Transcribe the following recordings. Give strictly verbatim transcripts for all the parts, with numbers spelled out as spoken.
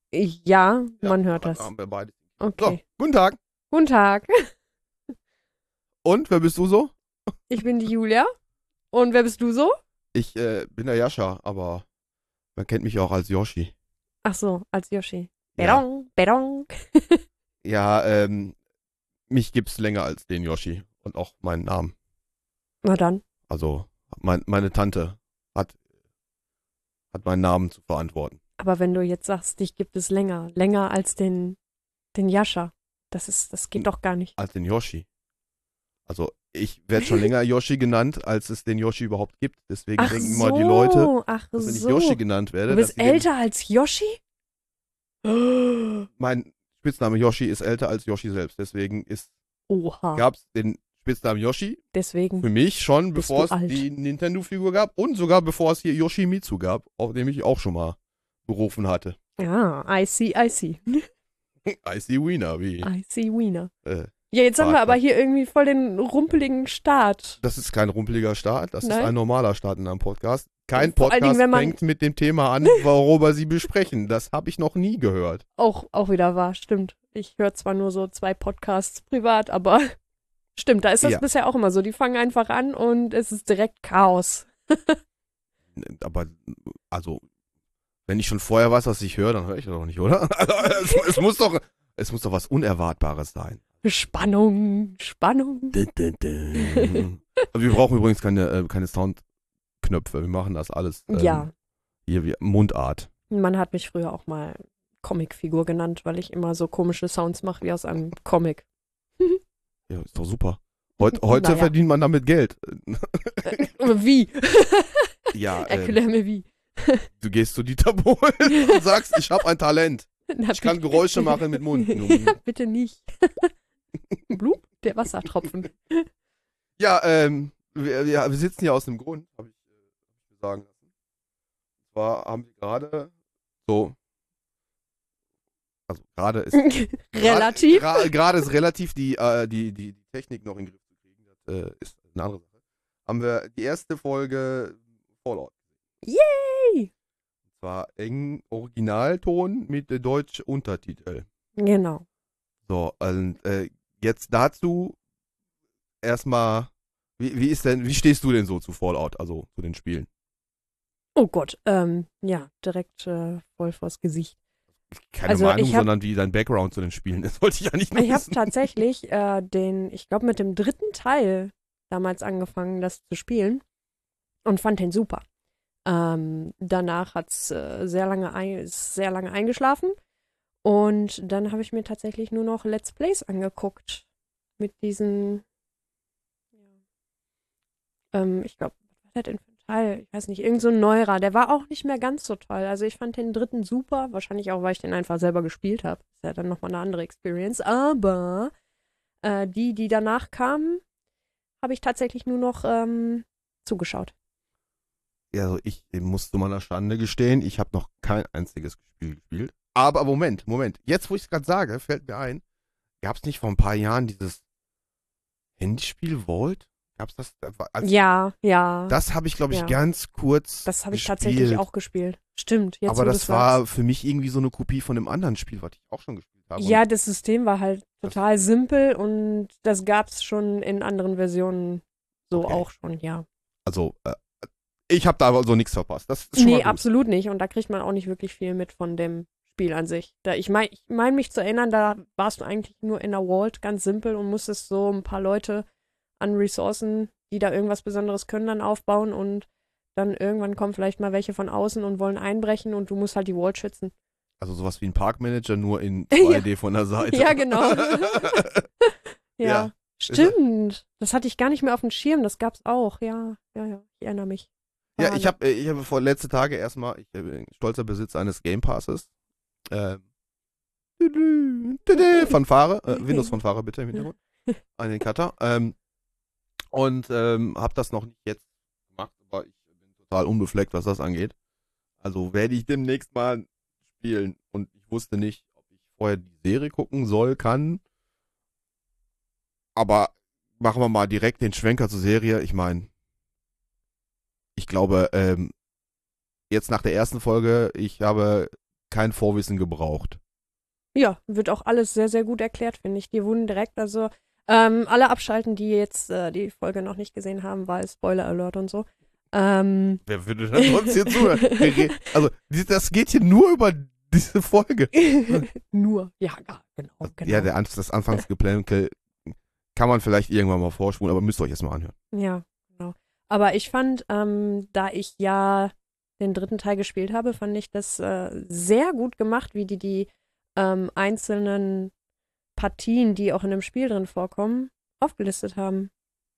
Ja, Ja, man hört da das. haben wir beide. So, Okay. guten Tag. Guten Tag, Und, wer bist du so? ich bin die Julia. Und wer bist du so? Ich äh, bin der Jascha, aber man kennt mich auch als Yoshi. Ach so, als Yoshi. Ja. Bedong, bedong. Ja, ähm, mich gibt's länger als den Yoshi und auch meinen Namen. Na dann. Also, mein, meine Tante hat, hat meinen Namen zu verantworten. Aber wenn du jetzt sagst, dich gibt es länger, länger als den, den Jascha, das ist, das geht doch gar nicht. Als den Yoshi. Also, ich werde schon länger Yoshi genannt, als es den Yoshi überhaupt gibt. Deswegen Ach denken immer die Leute, so, ach dass wenn ich Yoshi so. genannt Du werde, dass bist sie den. älter als Yoshi? Mein Spitzname Yoshi ist älter als Yoshi selbst. Deswegen Oha, gab es den Spitznamen Yoshi deswegen für mich schon, bist bevor du es alt. die Nintendo-Figur gab und sogar bevor es hier Yoshimitsu gab, auf dem ich auch schon mal berufen hatte. Ja, I see, I see. I see Wiener, wie. I see Wiener. Äh, Ja, jetzt haben wir aber Vater. hier irgendwie voll den rumpeligen Start. Das ist kein rumpeliger Start, das ist Nein? ein normaler Start in einem Podcast. Kein Vor allen Dingen, Podcast wenn man- fängt mit dem Thema an, worüber sie besprechen. Das habe ich noch nie gehört. Auch, auch wieder wahr, stimmt. Ich höre zwar nur so zwei Podcasts privat, aber stimmt, da ist das Ja. bisher auch immer so. Die fangen einfach an und es ist direkt Chaos. Aber, also, wenn ich schon vorher weiß, was ich höre, dann höre ich das doch nicht, oder? Also, es, es, muss doch, es muss doch was Unerwartbares sein. Spannung, Spannung. Dun, dun, dun. Aber wir brauchen übrigens keine, äh, keine Soundknöpfe. Wir machen das alles ähm, Ja, hier wie Mundart. man hat mich früher auch mal Comicfigur genannt, weil ich immer so komische Sounds mache wie aus einem Comic. Ja, ist doch super. Heut, heute Naja. verdient man damit Geld. Wie? Ja, ähm, Erklär mir wie. du gehst zu Dieter Bohlen und sagst, ich habe ein Talent. Na, Ich kann bitte- Geräusche machen mit Mund. Bitte nicht. Blub, der Wassertropfen. Ja, ähm, wir, wir, wir sitzen hier aus dem Grund, habe ich äh, sagen lassen. Und zwar haben wir gerade so, also gerade ist Relativ. Gerade gerade ist relativ die, äh, die, die, die Technik noch in den Griff zu kriegen. Das äh, ist eine andere Sache. Haben wir die erste Folge Fallout. Yay! Und zwar eng Originalton mit äh, Deutsch Untertitel. Genau. So, und äh, jetzt dazu erstmal, wie, wie ist denn, wie stehst du denn so zu Fallout, also zu den Spielen? Oh Gott, ähm, ja, direkt äh, voll vors Gesicht. Keine Also, Meinung, ich hab- sondern wie dein Background zu den Spielen ist, wollte ich ja nicht nur Ich habe wissen. tatsächlich äh, den, ich glaube, mit dem dritten Teil damals angefangen, das zu spielen und fand den super. Ähm, danach hat es äh, sehr lange ein, ist sehr lange eingeschlafen und dann habe ich mir tatsächlich nur noch Let's Plays angeguckt mit diesen, ja, ähm, ich glaube, was war das denn für ein Teil? Ich weiß nicht, irgend so ein neuerer. Der war auch nicht mehr ganz so toll. Also ich fand den dritten super, wahrscheinlich auch, weil ich den einfach selber gespielt habe. Ist ja dann nochmal eine andere Experience. Aber äh, die, die danach kamen, habe ich tatsächlich nur noch ähm, zugeschaut. Ja, also ich muss zu meiner Schande gestehen, ich habe noch kein einziges Spiel gespielt. Aber Moment, Moment. Jetzt, wo ich es gerade sage, fällt mir ein, gab es nicht vor ein paar Jahren dieses Handyspiel Vault? Gab es das? das war- als, Ja, ja. Das habe ich, glaube ich, Ja. ganz kurz Das habe ich gespielt. tatsächlich auch gespielt. Stimmt, jetzt Aber wo das du's war sagst. für mich irgendwie so eine Kopie von einem anderen Spiel, was ich auch schon gespielt habe. Ja, Und das System war halt Das- total simpel und das gab es schon in anderen Versionen so Okay. auch schon, ja. also, äh, ich habe da aber so nichts verpasst. Das ist schon mal Nee, gut. absolut nicht. Und da kriegt man auch nicht wirklich viel mit von dem Spiel an sich. Da, ich meine ich mein mich zu erinnern, da warst du eigentlich nur in der Vault, ganz simpel, und musstest so ein paar Leute an Ressourcen, die da irgendwas Besonderes können, dann aufbauen und dann irgendwann kommen vielleicht mal welche von außen und wollen einbrechen und du musst halt die Vault schützen. Also sowas wie ein Parkmanager, nur in Ja. zwei D von der Seite. Ja, genau. Ja, Ja. stimmt. Das hatte ich gar nicht mehr auf dem Schirm. Das gab's auch. Ja, ja, ja. Ich erinnere mich. Ja, Ah, ich habe ich hab vor letzte Tage erstmal, ich bin stolzer Besitzer eines Game Passes. Ähm, tüdü, tüdü, Fanfare, äh, Windows-Fanfare bitte im Hintergrund. An den Cutter. Ähm, und ähm, habe das noch nicht jetzt gemacht, aber ich bin total unbefleckt, was das angeht. Also werde ich demnächst mal spielen. Und ich wusste nicht, ob ich vorher die Serie gucken soll, kann. Aber machen wir mal direkt den Schwenker zur Serie. Ich meine, ich glaube, ähm, jetzt nach der ersten Folge, ich habe kein Vorwissen gebraucht. Ja, wird auch alles sehr, sehr gut erklärt, finde ich. Die wurden direkt, also ähm, alle abschalten, die jetzt äh, die Folge noch nicht gesehen haben, weil Spoiler Alert und so. Ähm, Wer würde dann sonst hier zuhören? Also, das geht hier nur über diese Folge. Nur, ja, ja, genau, genau. Ja, der, An- das Anfangsgeplänkel kann man vielleicht irgendwann mal vorspulen, aber müsst ihr euch erstmal anhören. Ja, genau. Aber ich fand, ähm, da ich ja den dritten Teil gespielt habe, fand ich das äh, sehr gut gemacht, wie die die ähm, einzelnen Partien, die auch in dem Spiel drin vorkommen, aufgelistet haben.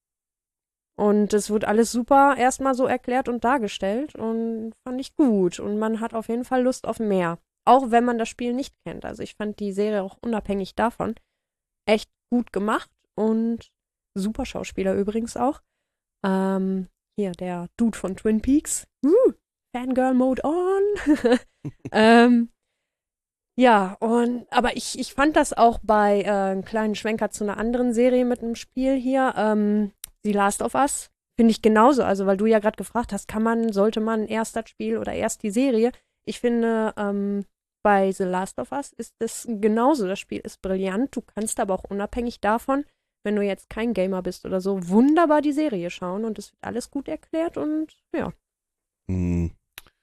Und es wird alles super erstmal so erklärt und dargestellt und fand ich gut. Und man hat auf jeden Fall Lust auf mehr. Auch wenn man das Spiel nicht kennt. Also ich fand die Serie auch unabhängig davon echt gut gemacht und super Schauspieler übrigens auch. Ähm, hier, der Dude von Twin Peaks. Uh, Fangirl Mode on. ähm, ja, und aber ich, ich fand das auch bei äh, einem kleinen Schwenker zu einer anderen Serie mit einem Spiel hier, ähm, The Last of Us, finde ich genauso. Also, weil du ja gerade gefragt hast, kann man, sollte man erst das Spiel oder erst die Serie? Ich finde, ähm, bei The Last of Us ist das genauso. Das Spiel ist brillant. Du kannst aber auch unabhängig davon, wenn du jetzt kein Gamer bist oder so, wunderbar die Serie schauen und es wird alles gut erklärt und ja. Hm.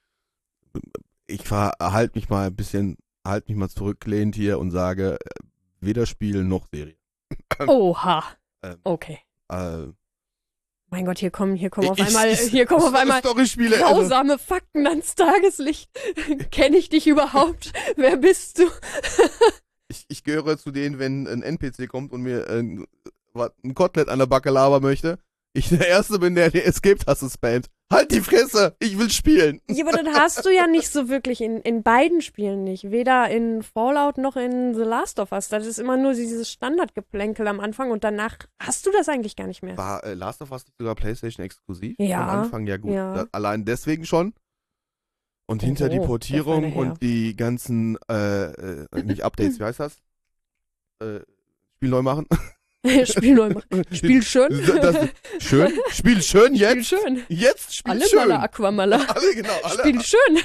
Ich verhalte mich mal ein bisschen, halte mich mal zurückgelehnt hier und sage, äh, weder Spiel noch Serie. Oha. Ähm, Okay. Äh, Mein Gott, hier kommen, hier kommen auf ich- einmal, ich- hier kommen auf einmal Storyspiele, also, grausame Fakten ans Tageslicht. Kenne ich dich überhaupt? Wer bist du? ich, ich gehöre zu denen, wenn ein N P C kommt und mir äh, was- ein Kotelett an der Backe labern möchte, ich der Erste bin, der die Escape-Taste spammt. Halt die Fresse, ich will spielen. Ja, aber das hast du ja nicht so wirklich in, in beiden Spielen nicht. Weder in Fallout noch in The Last of Us. Das ist immer nur dieses Standardgeplänkel am Anfang und danach hast du das eigentlich gar nicht mehr. War äh, Last of Us nicht sogar PlayStation exklusiv? Ja, Am Anfang, ja gut. ja. Da, allein deswegen schon. Und hinter die Oh, Portierung der feine Herr. und die ganzen, äh, äh, nicht Updates, wie heißt das? Äh, Spiel neu machen. Spiel neu machen. Spiel schön. Das, schön. Spiel schön jetzt. Spiel schön. Jetzt spiel Alle schön. Maler Aquamaler. Alle, genau. Alle, Spiel schön.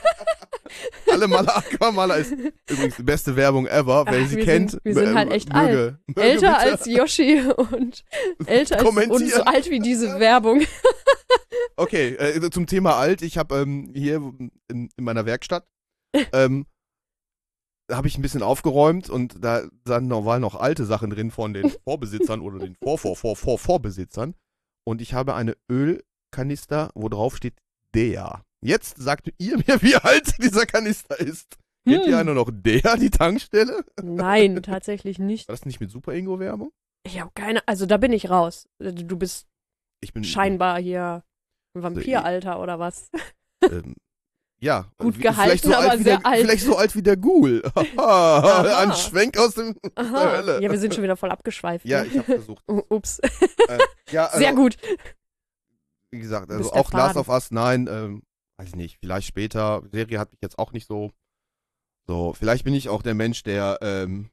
alle Maler Aquamaler ist übrigens die beste Werbung ever. Wer Ach, sie wir kennt, sind- wir sind äh, halt echt möge, möge Älter bitte als Yoshi und älter als und so kommentieren. alt wie diese Werbung. Okay, äh, zum Thema alt. Ich habe ähm, hier in, in meiner Werkstatt ähm, habe ich ein bisschen aufgeräumt und da dann noch, waren noch alte Sachen drin von den Vorbesitzern oder den vor vor vor vor Vorbesitzern und ich habe eine Ölkanister, wo drauf steht Dea. Jetzt sagt ihr mir, wie alt dieser Kanister ist. Kennt ihr Hm. einer noch Dea, die Tankstelle? Nein, tatsächlich nicht. War das nicht mit Super Ingo Werbung? Ich habe keine, also da bin ich raus. Du bist Ich bin scheinbar hier ein Vampiralter oder was? Ähm, ja, Gut wie- gehalten, vielleicht so aber alt wie sehr der, alt. Vielleicht so alt wie der Ghoul. Aha. Ein Schwenk aus dem aus der Aha. Hölle. Ja, wir sind schon wieder voll abgeschweift. Ja, ne? ich habe versucht. U- Ups. äh, ja, also, Sehr gut. Wie gesagt, Du also bist der auch Last Faden. of Us, nein, ähm, weiß ich nicht, vielleicht später. Serie hat mich jetzt auch nicht so. So, vielleicht bin ich auch der Mensch, der ähm,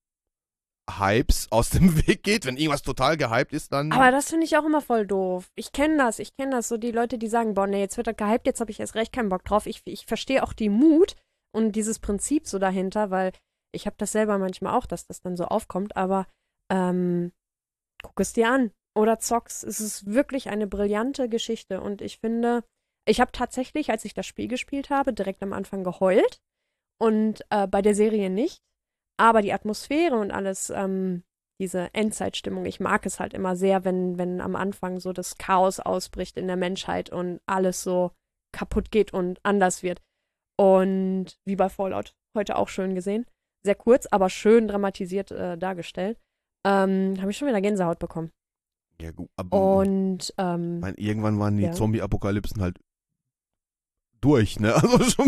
Hypes aus dem Weg geht. Wenn irgendwas total gehypt ist, dann. Aber das finde ich auch immer voll doof. Ich kenne das, ich kenne das. So die Leute, die sagen, boah, nee, jetzt wird das gehypt, jetzt habe ich erst recht keinen Bock drauf. Ich, ich verstehe auch die Mut und dieses Prinzip so dahinter, weil ich habe das selber manchmal auch, dass das dann so aufkommt, aber ähm, guck es dir an. Oder zock's. Es ist wirklich eine brillante Geschichte und ich finde, ich habe tatsächlich, als ich das Spiel gespielt habe, direkt am Anfang geheult und äh, bei der Serie nicht. Aber die Atmosphäre und alles, ähm, diese Endzeitstimmung, ich mag es halt immer sehr, wenn, wenn am Anfang so das Chaos ausbricht in der Menschheit und alles so kaputt geht und anders wird. Und wie bei Fallout, heute auch schön gesehen. Sehr kurz, aber schön dramatisiert äh, dargestellt. Ähm, habe ich schon wieder Gänsehaut bekommen. Ja, gut, aber Und, ähm, ich mein, irgendwann waren die ja. Zombie-Apokalypsen halt durch, ne? Also schon.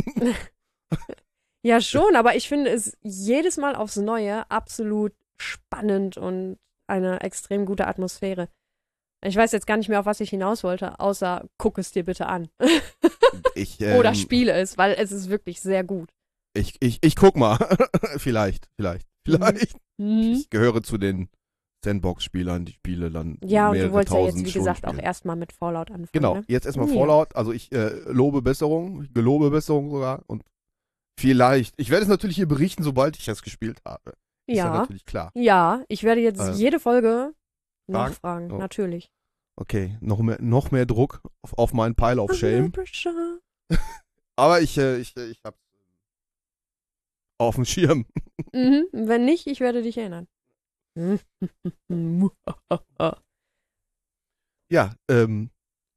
ja, schon, aber ich finde es jedes Mal aufs Neue absolut spannend und eine extrem gute Atmosphäre. Ich weiß jetzt gar nicht mehr, auf was ich hinaus wollte, außer guck es dir bitte an. Ich, ähm, Oder spiele es, weil es ist wirklich sehr gut. Ich, ich, ich guck mal. vielleicht, vielleicht, vielleicht. Mhm. Ich gehöre zu den Sandbox-Spielern, die Spiele dann Ja, und mehrere du wolltest ja jetzt, tausend wie Stunden gesagt, auch spielen. erstmal mit Fallout anfangen. Genau, Ne? jetzt erstmal Ja. Fallout. Also ich äh, lobe Besserung, ich gelobe Besserung sogar und Vielleicht. Ich werde es natürlich hier berichten, sobald ich es gespielt habe. Ist ja Ja, natürlich klar. ja, ich werde jetzt Äh, jede Folge Fragen? nachfragen, Oh. natürlich. Okay, noch mehr, noch mehr Druck auf, auf meinen Pile of Shame. Under pressure. Aber ich, äh, ich, äh, ich hab's auf dem Schirm. Mhm, wenn nicht, ich werde dich erinnern. Ja, ähm,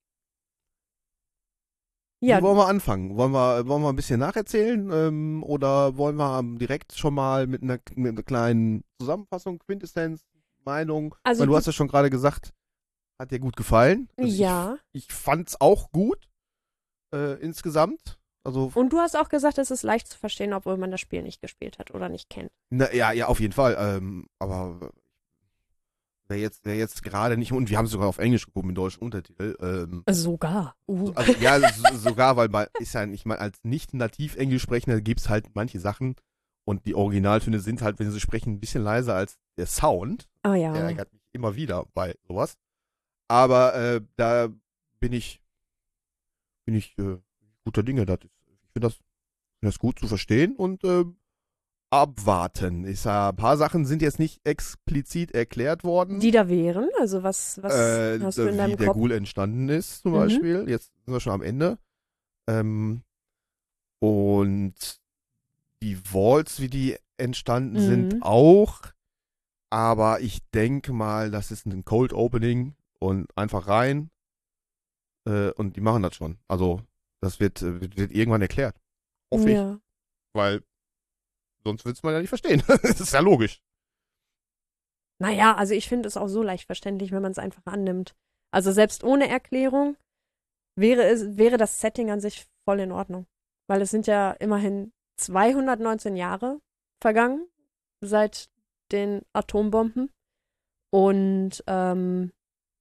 Ja, wie wollen wir anfangen? Wollen wir, wollen wir ein bisschen nacherzählen? Ähm, oder wollen wir direkt schon mal mit einer, mit einer kleinen Zusammenfassung, Quintessenz, Meinung? also Weil du die, hast ja schon gerade gesagt, hat dir gut gefallen. Also ja. Ich, ich fand's auch gut, äh, insgesamt. Also, Und du hast auch gesagt, es ist leicht zu verstehen, obwohl man das Spiel nicht gespielt hat oder nicht kennt. na, ja, ja, auf jeden Fall. Ähm, aber wer jetzt, wer jetzt gerade nicht, und wir haben es sogar auf Englisch geguckt mit deutschen Untertitel, ähm, Sogar. Uh. also ja, so, sogar, weil bei, ist ja nicht mal als nicht nativ Englisch sprechender gibt es halt manche Sachen und die Originaltöne sind halt, wenn sie sprechen, ein bisschen leiser als der Sound. Ah Der ja. ärgert mich immer wieder bei sowas. Aber äh, da bin ich, bin ich äh, guter Dinge. Das ist, ich finde das, find das gut zu verstehen und äh, abwarten. Ich sag, ein paar Sachen sind jetzt nicht explizit erklärt worden. Die da wären, also was, was äh, hast du in wie deinem der Kopf? Ghoul entstanden ist, zum Mhm. Beispiel. Jetzt sind wir schon am Ende. Ähm, und die Vaults, wie die entstanden Mhm. sind, auch. Aber ich denke mal, das ist ein Cold Opening und einfach rein. Äh, und die machen das schon. Also, das wird, äh, wird, wird irgendwann erklärt. Hoffe ich. Ja. Weil sonst wird es man ja nicht verstehen. Das ist ja logisch. Naja, also ich finde es auch so leicht verständlich, wenn man es einfach annimmt. Also selbst ohne Erklärung wäre, es, wäre das Setting an sich voll in Ordnung. Weil es sind ja immerhin zweihundertneunzehn Jahre vergangen seit den Atombomben. Und ähm,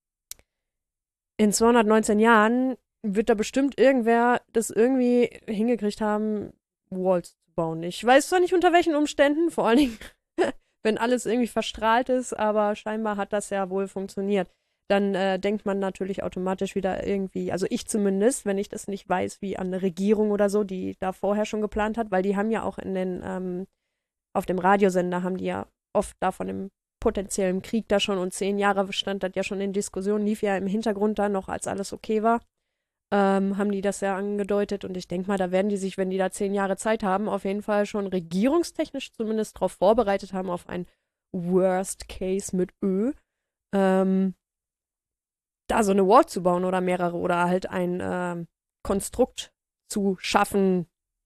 in zweihundertneunzehn Jahren wird da bestimmt irgendwer das irgendwie hingekriegt haben, Walls zu bauen. Ich weiß zwar nicht unter welchen Umständen, vor allen Dingen, wenn alles irgendwie verstrahlt ist, aber scheinbar hat das ja wohl funktioniert. Dann äh, denkt man natürlich automatisch wieder irgendwie, also ich zumindest, wenn ich das nicht weiß, wie an eine Regierung oder so, die da vorher schon geplant hat, weil die haben ja auch in den, ähm, auf dem Radiosender haben die ja oft da von dem potenziellen Krieg da schon und zehn Jahre stand das ja schon in Diskussion, lief ja im Hintergrund da noch, als alles okay war, ähm, haben die das ja angedeutet und ich denke mal, da werden die sich, wenn die da zehn Jahre Zeit haben, auf jeden Fall schon regierungstechnisch zumindest darauf vorbereitet haben, auf ein Worst Case mit Ö, ähm, da so eine Wall zu bauen oder mehrere oder halt ein ähm, Konstrukt zu schaffen.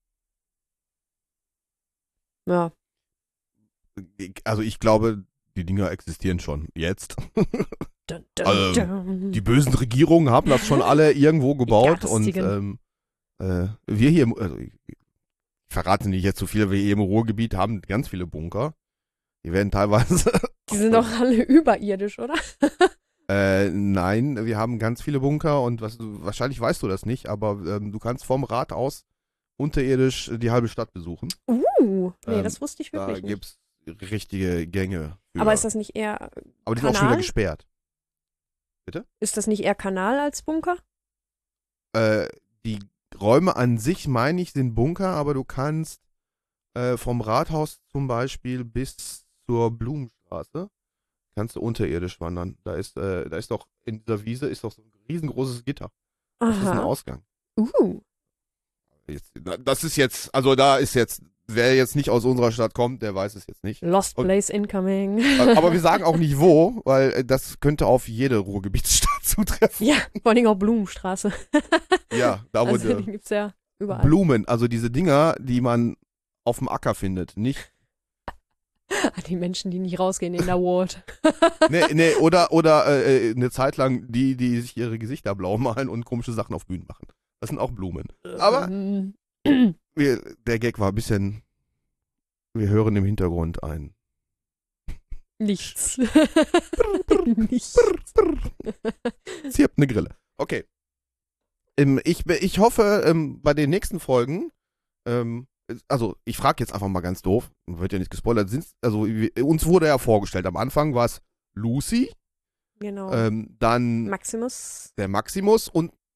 Ja. Also ich glaube, die Dinger existieren schon jetzt. Dun, dun, Also, dun. die bösen Regierungen haben das schon alle irgendwo gebaut und Garstigen. ähm, äh, wir hier, im- also ich, ich verrate nicht jetzt zu viel, wir hier im Ruhrgebiet haben ganz viele Bunker. Die werden teilweise, Die sind doch alle überirdisch, oder? äh, nein, wir haben ganz viele Bunker und was, wahrscheinlich weißt du das nicht, aber ähm, du kannst vom Rathaus unterirdisch die halbe Stadt besuchen. Uh, nee, Ähm, das wusste ich Da wirklich nicht. gibt's richtige Gänge. Für, Aber ist das nicht eher aber die sind auch schon wieder Kanal? gesperrt. Ist das nicht eher Kanal als Bunker? Äh, die Räume an sich, meine ich, sind Bunker, aber du kannst äh, vom Rathaus zum Beispiel bis zur Blumenstraße kannst du unterirdisch wandern. Da ist, äh, da ist doch in dieser Wiese ist doch so ein riesengroßes Gitter. Das ist ein Aha. Ausgang. Uh. Jetzt, das ist jetzt, also da ist jetzt, wer jetzt nicht aus unserer Stadt kommt, der weiß es jetzt nicht. Lost Und- Place incoming. Aber wir sagen auch nicht wo, weil äh, das könnte auf jede Ruhrgebietsstadt zutreffen. Ja, vor allem auch Blumenstraße. Ja, da wo Also der- die gibt's ja überall. Blumen, also diese Dinger, die man auf dem Acker findet, nicht. Die Menschen, die nicht rausgehen in der Ward. Nee, nee, oder, oder äh, eine Zeit lang die, die sich ihre Gesichter blau malen und komische Sachen auf Bühnen machen. Das sind auch Blumen. Aber Ähm, wir, der Gag war ein bisschen. Wir hören im Hintergrund ein. Nichts. Nichts. Zirpt eine Grille. Okay. Ähm, ich, ich hoffe, ähm, bei den nächsten Folgen, ähm, also ich frage jetzt einfach mal ganz doof, wird ja nicht gespoilert, sind's, also wir, uns wurde ja vorgestellt, am Anfang war es Lucy, Genau. ähm, dann Maximus. der Maximus und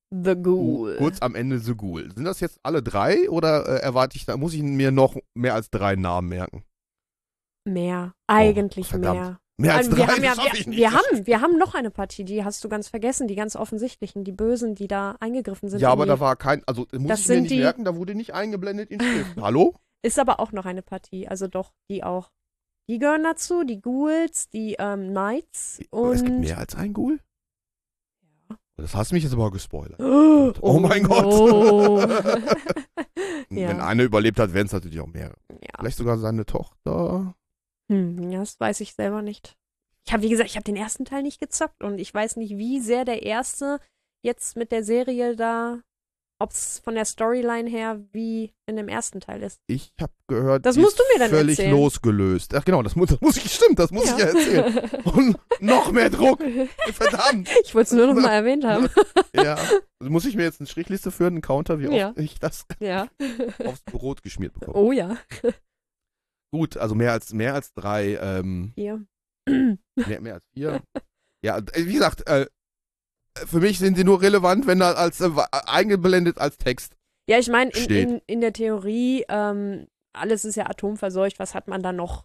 The Ghoul. Uh, kurz am Ende The Ghoul. Sind das jetzt alle drei oder äh, erwarte ich, da muss ich mir noch mehr als drei Namen merken? Mehr. Eigentlich verdammt. mehr. Mehr als Also drei, wir haben, ja, das schaff wir, ich nicht. wir, haben, wir haben noch eine Partie, die hast du ganz vergessen, die ganz offensichtlichen, die Bösen, die da eingegriffen sind. Ja, in aber die, da war kein, also muss Das ich mir sind nicht die- merken, da wurde nicht eingeblendet in Schrift. Hallo? Ist aber auch noch eine Partie, also doch, die auch. Die gehören dazu, die Ghouls, die ähm, Knights und... Es gibt mehr als ein Ghoul? Das hast du mich jetzt aber gespoilert. Oh, Oh mein Gott. oh. Wenn Ja. einer überlebt hat, wären es natürlich auch mehrere. Ja. Vielleicht sogar seine Tochter. Hm, ja, das weiß ich selber nicht. Ich habe, wie gesagt, ich habe den ersten Teil nicht gezockt und ich weiß nicht, wie sehr der erste jetzt mit der Serie da, ob es von der Storyline her wie in dem ersten Teil ist. Ich habe gehört, Das die musst ist du mir dann völlig erzählen. losgelöst. Ach genau, das muss, das muss ich, stimmt, das muss ich ja erzählen. Und noch mehr Druck. Verdammt. Ich wollte es nur noch mal erwähnt haben. Ja. Also muss ich mir jetzt eine Strichliste führen, einen Counter, wie oft Ja. ich das Ja. aufs Brot geschmiert bekomme. Oh ja. Gut, also mehr als mehr als drei, ähm, Hier. mehr, mehr als vier. Ja, äh, wie gesagt, äh, für mich sind sie nur relevant, wenn da als äh, eingeblendet als Text. Ja, ich meine, in, Steht. in, in der Theorie, ähm, alles ist ja atomverseucht. Was hat man da noch?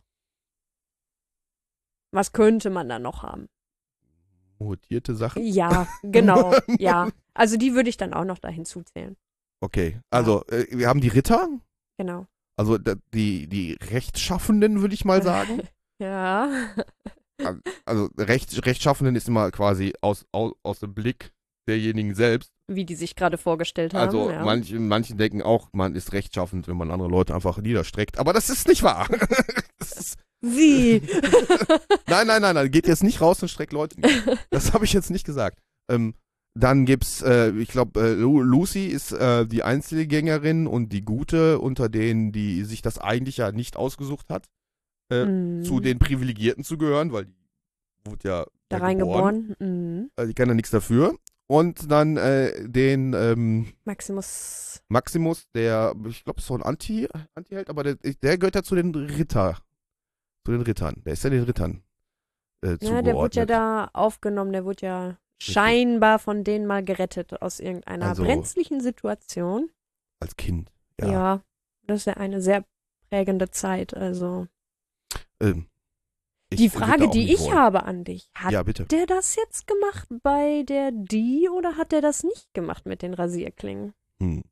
Was könnte man da noch haben? Mutierte Sachen. Ja, genau. Ja. Also die würde ich dann auch noch da hinzuzählen. Okay, also äh, wir haben die Ritter, Genau. also da- die, die Rechtschaffenden, würde ich mal sagen. Ja. Also Recht, Rechtschaffenden ist immer quasi aus, aus, aus dem Blick derjenigen selbst. Wie die sich gerade vorgestellt haben. Also ja. manche, manche denken auch, man ist rechtschaffend, wenn man andere Leute einfach niederstreckt. Aber das ist nicht wahr. Das ist, Wie? nein, nein, nein, nein, geht jetzt nicht raus und streckt Leute nieder. Das habe ich jetzt nicht gesagt. Ähm, dann gibt's, äh, ich glaube, äh, Lu- Lucy ist äh, die Einzelgängerin und die Gute unter denen, die sich das eigentlich ja nicht ausgesucht hat, äh, Mm. zu den Privilegierten zu gehören, weil die wurde ja Da ja geboren. reingeboren. Mm. Also die kann ja nichts dafür. Und dann äh, den ähm, Maximus. Maximus, der, ich glaube, ist so ein Anti, Anti-Held, aber der, der gehört ja zu den Ritter. Zu den Rittern. Der ist ja den Rittern äh, zugeordnet. Ja, der wurde ja da aufgenommen. Der wurde ja scheinbar von denen mal gerettet aus irgendeiner Also- brenzlichen Situation. Als Kind. Ja. Ja. Das ist ja eine sehr prägende Zeit. Also. Ähm, ich Die würd da Frage, auch die nicht ich wollen. habe an dich, hat Ja, bitte. der das jetzt gemacht bei der Die oder hat der das nicht gemacht mit den Rasierklingen? Hm.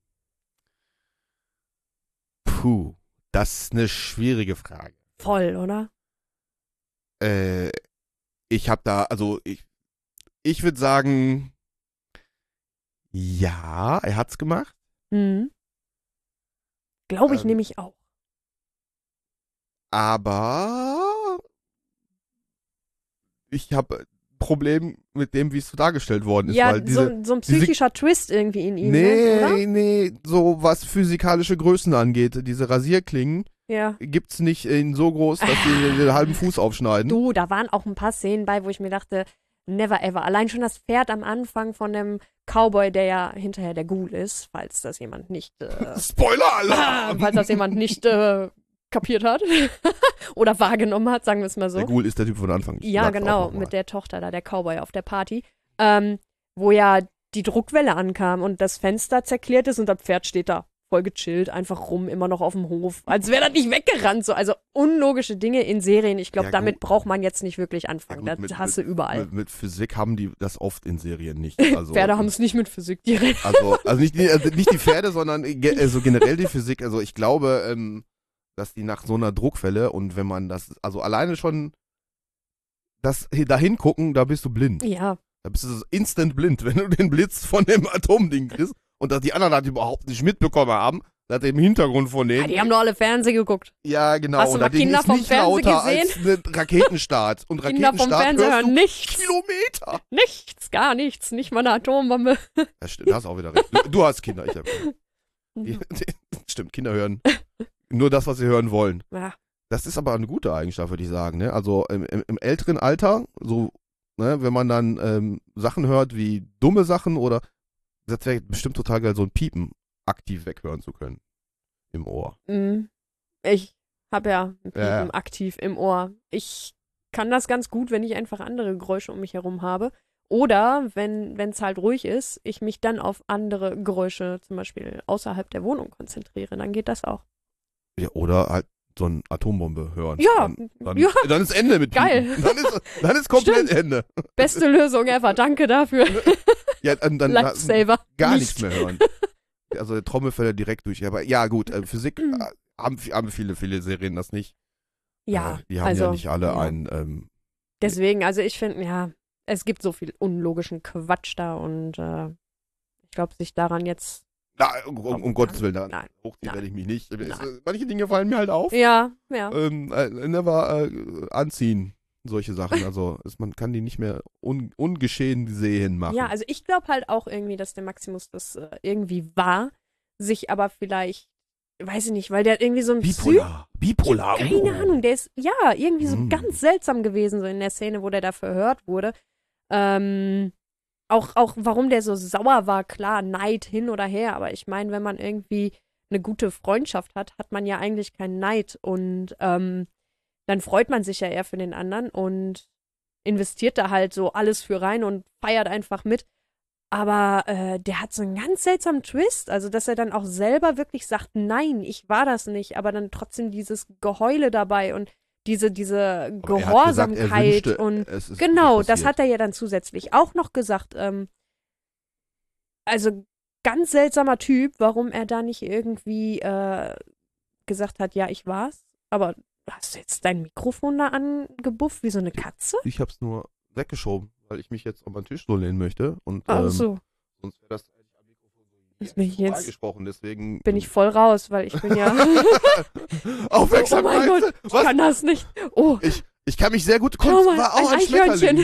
Puh, das ist eine schwierige Frage. Voll, oder? Äh, ich habe da, also ich, ich würde sagen, ja, er hat's gemacht. Mhm. Glaube ich Ähm, nämlich auch. Aber ich habe ein Problem mit dem, wie es so dargestellt worden ist. Ja, weil diese, so, so ein diese- psychischer Twist irgendwie in ihm, ne, oder? nee, nee, so was physikalische Größen angeht, diese Rasierklingen Ja. gibt's nicht in so groß, dass die den halben Fuß aufschneiden. Du, da waren auch ein paar Szenen bei, wo ich mir dachte, never ever. Allein schon das Pferd am Anfang von dem Cowboy, der ja hinterher der Ghoul ist, falls das jemand nicht, äh, Spoiler-Alarm! falls das jemand nicht äh, kapiert hat oder wahrgenommen hat, sagen wir es mal so. Der Ghoul ist der Typ von Anfang. Ich Ja, sag's auch genau, noch mal. mit der Tochter da, der Cowboy auf der Party, ähm, wo ja die Druckwelle ankam und das Fenster zerklärt ist und das Pferd steht da voll gechillt, einfach rum, immer noch auf dem Hof, als wäre das nicht weggerannt. So. Also unlogische Dinge in Serien, ich glaube, Ja, damit gut. braucht man jetzt nicht wirklich anfangen. Ja, gut, das mit- hast du überall. Mit, mit Physik haben die das oft in Serien nicht. Also, Pferde haben es nicht mit Physik direkt. Also, also nicht, die, also nicht die Pferde, sondern ge also generell die Physik. Also ich glaube, ähm, dass die nach so einer Druckwelle und wenn man das, also alleine schon das dahin gucken, da bist du blind. Ja, Da bist du so instant blind, wenn du den Blitz von dem Atomding kriegst und dass die anderen das überhaupt nicht mitbekommen haben, dass im Hintergrund von ja, denen. die haben doch alle Fernsehen geguckt. Ja, genau. Hast du und mal das Ding Kinder ist vom nicht Fernsehen lauter gesehen? als ein Raketenstart. Und Kinder vom Raketenstart Fernseher hörst hören du nichts. Kilometer. Nichts, gar nichts. Nicht mal eine Atombombe. Das stimmt, da hast auch wieder recht. Du, du hast Kinder, ich hab Kinder. Die, die, stimmt, Kinder hören nur das, was sie hören wollen. Ja. Das ist aber eine gute Eigenschaft, würde ich sagen. Ne? Also im, im, im älteren Alter, so, ne, wenn man dann ähm, Sachen hört wie dumme Sachen oder das wäre bestimmt total geil, so ein Piepen aktiv weghören zu können. Im Ohr. Mm. Ich habe ja ein Piepen Ja, ja. aktiv im Ohr. Ich kann das ganz gut, wenn ich einfach andere Geräusche um mich herum habe. Oder, wenn es halt ruhig ist, ich mich dann auf andere Geräusche, zum Beispiel außerhalb der Wohnung, konzentriere. Dann geht das auch. Ja, oder halt so eine Atombombe hören. Ja, Dann, dann, ja. dann ist Ende mit Geil. Piepen. Dann ist, dann ist komplett Stimmt. Ende. Beste Lösung ever. Danke dafür. Ja, dann, dann Lifesaver. gar Nicht. nichts mehr hören. Also der Trommelfäller direkt durch. Aber ja, gut, äh, Physik äh, haben, haben viele, viele Serien das nicht. Ja, Äh, die haben also, ja nicht alle ja. ein. Ähm, Deswegen, also ich finde, ja, es gibt so viel unlogischen Quatsch da und äh, ich glaube, sich daran jetzt. na, um, um, um Gottes Willen, da Nein. hochziehen Nein. werde ich mich nicht. Es, Nein. äh, manche Dinge fallen mir halt auf. Ja, ja. Ähm, äh, never äh, anziehen. Solche Sachen. Also es, man kann die nicht mehr un, ungeschehen sehen machen. Ja, also ich glaube halt auch irgendwie, dass der Maximus das äh, irgendwie war, sich aber vielleicht, weiß ich nicht, weil der irgendwie so ein Psy Bipolar. Bipolar. Keine oh. Ahnung, der ist ja irgendwie so Mm. ganz seltsam gewesen, so in der Szene, wo der da verhört wurde. Ähm, auch, auch warum der so sauer war, klar, Neid hin oder her, aber ich meine, wenn man irgendwie eine gute Freundschaft hat, hat man ja eigentlich keinen Neid und ähm, dann freut man sich ja eher für den anderen und investiert da halt so alles für rein und feiert einfach mit. Aber äh, der hat so einen ganz seltsamen Twist, also dass er dann auch selber wirklich sagt, nein, ich war das nicht, aber dann trotzdem dieses Geheule dabei und diese, diese Aber er hat Gehorsamkeit gesagt, er wünschte, und es ist genau, nicht das passiert. hat er ja dann zusätzlich auch noch gesagt. Ähm, also ganz seltsamer Typ, warum er da nicht irgendwie äh, gesagt hat, ja, ich war's, aber hast du jetzt dein Mikrofon da angebufft wie so eine Katze? Ich hab's nur weggeschoben, weil ich mich jetzt auf meinen Tisch so lehnen möchte. Und Ach ähm, so, sonst wäre das eigentlich am Mikrofon so Das bin ich jetzt- gesprochen. Deswegen bin ich voll raus, weil ich bin ja. Aufmerksamkeit. Oh mein Gott, ich Was? kann das nicht. Oh, Ich, ich kann mich sehr gut Schau konzentrieren. mal, War auch ein ein Schmetterling.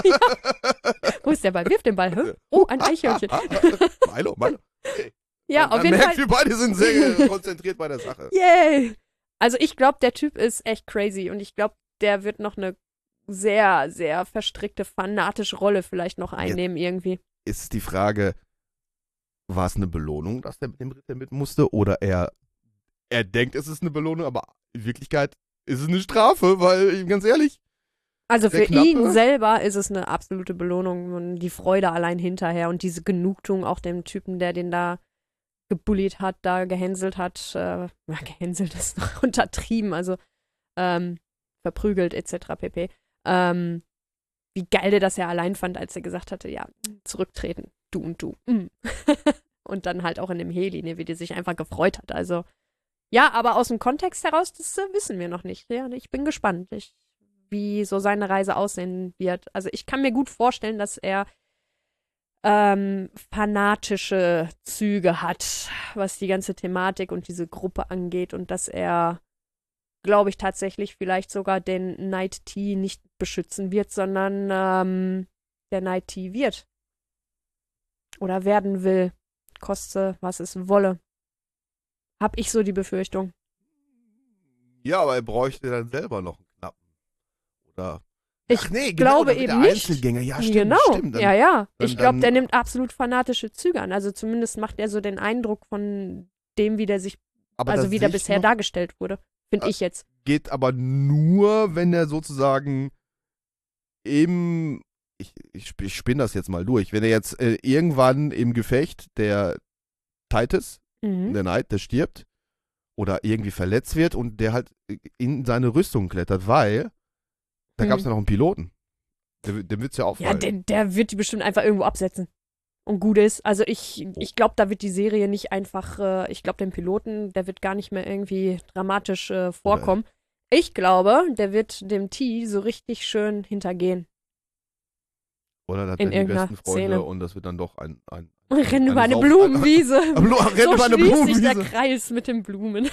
wo ist der Ball? Wirf den Ball. Hä? Oh, ein Eichhörnchen. Milo, Milo. Ja, man, auf man jeden merkt, Fall. wir beide sind sehr konzentriert bei der Sache. Yay! Also ich glaube, der Typ ist echt crazy und ich glaube, der wird noch eine sehr, sehr verstrickte, fanatische Rolle vielleicht noch einnehmen irgendwie. Ist die Frage, war es eine Belohnung, dass der mit dem Ritter mit musste? Oder er, er denkt, es ist eine Belohnung, aber in Wirklichkeit ist es eine Strafe, weil, ganz ehrlich, Also Der für Knappe? ihn selber ist es eine absolute Belohnung und die Freude allein hinterher und diese Genugtuung auch dem Typen, der den da gebullied hat, da gehänselt hat. Äh, ja, gehänselt ist noch untertrieben, also ähm, verprügelt et cetera pp. Ähm, wie geil der das ja allein fand, als er gesagt hatte, ja, zurücktreten, du und du. Mm. Und dann halt auch in dem Heli, ne, wie der sich einfach gefreut hat. Also ja, aber aus dem Kontext heraus, das äh, wissen wir noch nicht. Ja, ich bin gespannt, ich, wie so seine Reise aussehen wird. Also ich kann mir gut vorstellen, dass er ähm, fanatische Züge hat, was die ganze Thematik und diese Gruppe angeht und dass er, glaube ich, tatsächlich vielleicht sogar den Night T nicht beschützen wird, sondern ähm, der Night T wird. Oder werden will. Koste, was es wolle. Hab ich so die Befürchtung. ja, aber er bräuchte dann selber noch einen Knappen. Oder. Ich Ach nee, glaube genau, dann wird eben er nicht. Einzelgänger. Ja, stimmt, genau, stimmt. Dann, ja, ja. dann- Ich glaube, dann- der nimmt absolut fanatische Züge an. Also zumindest macht er so den Eindruck von dem, wie der sich, aber also das wie der sehe ich bisher noch- dargestellt wurde. Finde Ah. ich jetzt. Geht aber nur, wenn er sozusagen im. Ich, ich, ich spinne das jetzt mal durch. Wenn er jetzt äh, irgendwann im Gefecht der Titus, Mhm. der Knight, der stirbt oder irgendwie verletzt wird und der halt in seine Rüstung klettert, weil da gab es Mhm. ja noch einen Piloten. Der, dem wird's ja Ja, auffallen. der, der wird die bestimmt einfach irgendwo absetzen. Und gut ist. Also ich, ich glaube, da wird die Serie nicht einfach, äh, ich glaube, den Piloten, der wird gar nicht mehr irgendwie dramatisch äh, vorkommen. Ich glaube, der wird dem T so richtig schön hintergehen. Oder das in werden die irgendeiner besten Freunde Szene. und das wird dann doch ein. ein Und rennen über eine Sauf- Blumenwiese. Am Blu- rennen so über eine schließt sich der Blumenwiese. Kreis mit den Blumen.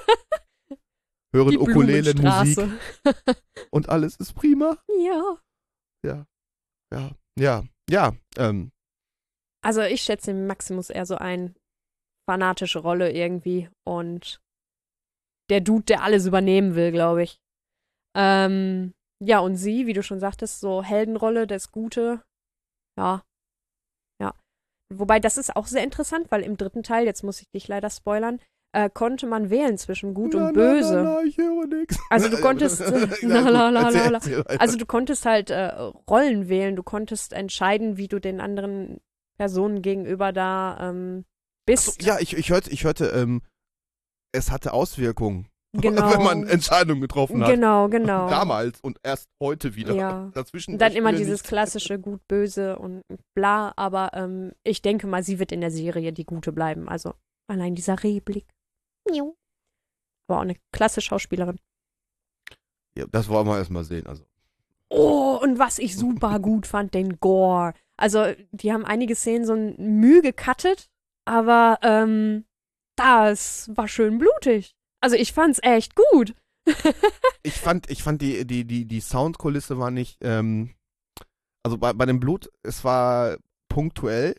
Hören Die Ukulele, Musik Blumenstraße. und alles ist prima. Ja. Ja. Ja. Ja. Ja. Ähm, Also ich schätze den Maximus eher so ein. Fanatische Rolle irgendwie. Und der Dude, der alles übernehmen will, glaube ich. Ähm, ja, und sie, wie du schon sagtest, so Heldenrolle, das Gute. Ja. Ja. Wobei, das ist auch sehr interessant, weil im dritten Teil, jetzt muss ich dich leider spoilern, äh, konnte man wählen zwischen gut na, und böse. Na, na, na, ich höre nix. Also du konntest, äh, la, Ja, la, la, gut, la, erzähl, la. erzähl weiter. Also du konntest halt äh, Rollen wählen, du konntest entscheiden, wie du den anderen Personen gegenüber da ähm, bist. Ach so, ja, ich, ich hörte, ich hörte ähm, es hatte Auswirkungen, Genau. wenn man Entscheidungen getroffen hat. Genau, genau. Damals und erst heute wieder. Ja. Dazwischen Und dann war immer Spiel dieses nicht. klassische gut, böse und bla, aber ähm, ich denke mal, sie wird in der Serie die Gute bleiben. Also allein dieser Rehblick. Miau. Aber auch eine klasse Schauspielerin. Ja, das wollen wir erstmal sehen. Also. Oh, und was ich super gut fand, den Gore. Also, die haben einige Szenen so Mühe gecuttet, aber ähm, das war schön blutig. Also, ich fand's echt gut. Ich fand, ich fand die, die, die, die Soundkulisse war nicht, ähm, also bei, bei dem Blut, es war punktuell,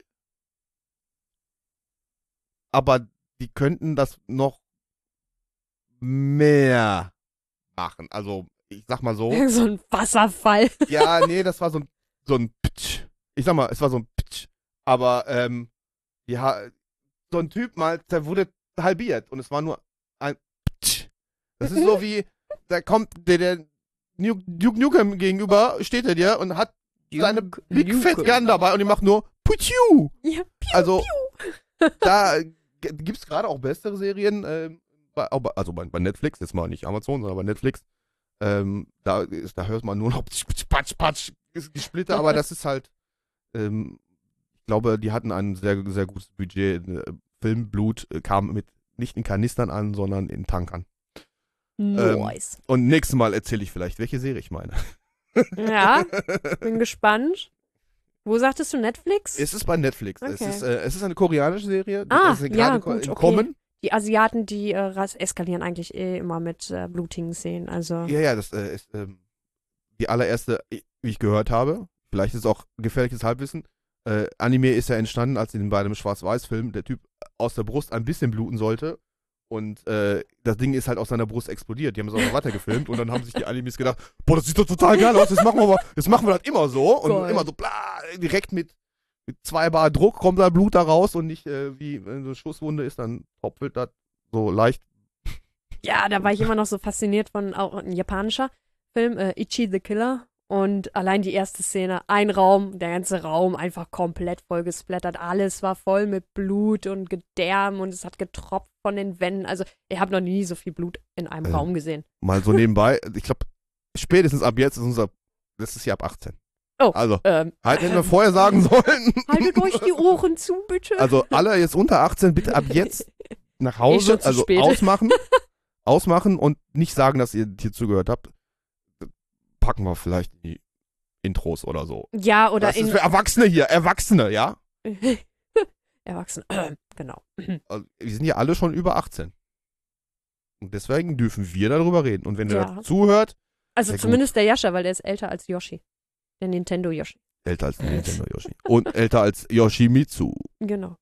aber die könnten das noch mehr machen. Also, ich sag mal so. So ein Wasserfall. Ja, nee, das war so ein, so ein Ptsch. Ich sag mal, es war so ein Ptsch. Aber, ähm, ja, so ein Typ mal, der wurde halbiert und es war nur ein Ptsch. Das ist so wie, da kommt der, der Duke Duke Nukem gegenüber, steht er dir und hat seine Big Fat Gun dabei und die macht nur Putschu. Ja, piu, Also, piu. da g- gibt's gerade auch bessere Serien, ähm, bei, auch bei, also bei, bei Netflix, jetzt mal nicht Amazon, sondern bei Netflix. Ähm, da, ist, da hört man nur noch Patsch, Patsch, Patsch, Gesplitter, aber das ist halt, ähm, ich glaube, die hatten ein sehr, sehr gutes Budget. Äh, Filmblut äh, kam mit nicht in Kanistern an, sondern in Tankern. Nice. Und nächstes Mal erzähle ich vielleicht, welche Serie ich meine. Ja, bin gespannt. Wo sagtest du Netflix? Es ist bei Netflix. Es, Okay. ist, äh, es ist eine koreanische Serie. Ah, es ist ja, gerade gut, im okay. Kommen. Die Asiaten, die äh, ras- eskalieren eigentlich eh immer mit äh, blutigen Szenen. Also, Ja, ja, das äh, ist ähm, die allererste, wie ich gehört habe. Vielleicht ist es auch gefährliches Halbwissen. Äh, Anime ist ja entstanden, als in bei einem Schwarz-Weiß-Film der Typ aus der Brust ein bisschen bluten sollte. Und äh, das Ding ist halt aus seiner Brust explodiert. Die haben es auch noch weiter gefilmt und dann haben sich die Animes gedacht, boah, das sieht doch total geil aus, das machen wir, mal, das machen wir das immer so. Und Geil. immer so, bla, direkt mit, mit zwei Bar Druck kommt da Blut da raus und nicht äh, wie, wenn so eine Schusswunde ist, dann tropft das so leicht. ja, da war ich immer noch so fasziniert von auch ein japanischer Film, äh, Ichi the Killer. Und allein die erste Szene, ein Raum, der ganze Raum einfach komplett voll gesplattert. Alles war voll mit Blut und Gedärm und es hat getropft von den Wänden. Also, ich habe noch nie so viel Blut in einem Äh. Raum gesehen. Mal so nebenbei, ich glaube, spätestens ab jetzt ist unser, das ist hier ab achtzehn. Oh, Also, ähm, halt hätten wir vorher sagen sollen. haltet euch die Ohren zu, bitte. Also alle jetzt unter achtzehn, bitte ab jetzt nach Hause, schon zu also spät. ausmachen, ausmachen und nicht sagen, dass ihr hier zugehört habt. Packen wir vielleicht in die Intros oder so. ja, oder Das ist in für Erwachsene hier, Erwachsene, ja? Erwachsene, genau. Also, wir sind ja alle schon über achtzehn. Und deswegen dürfen wir darüber reden. Und wenn ihr Ja. dazu zuhört, Also Sehr gut. zumindest der Jascha, weil der ist älter als Yoshi. Der Nintendo Yoshi. älter als Nintendo Yoshi. Und älter als Yoshimitsu. Genau.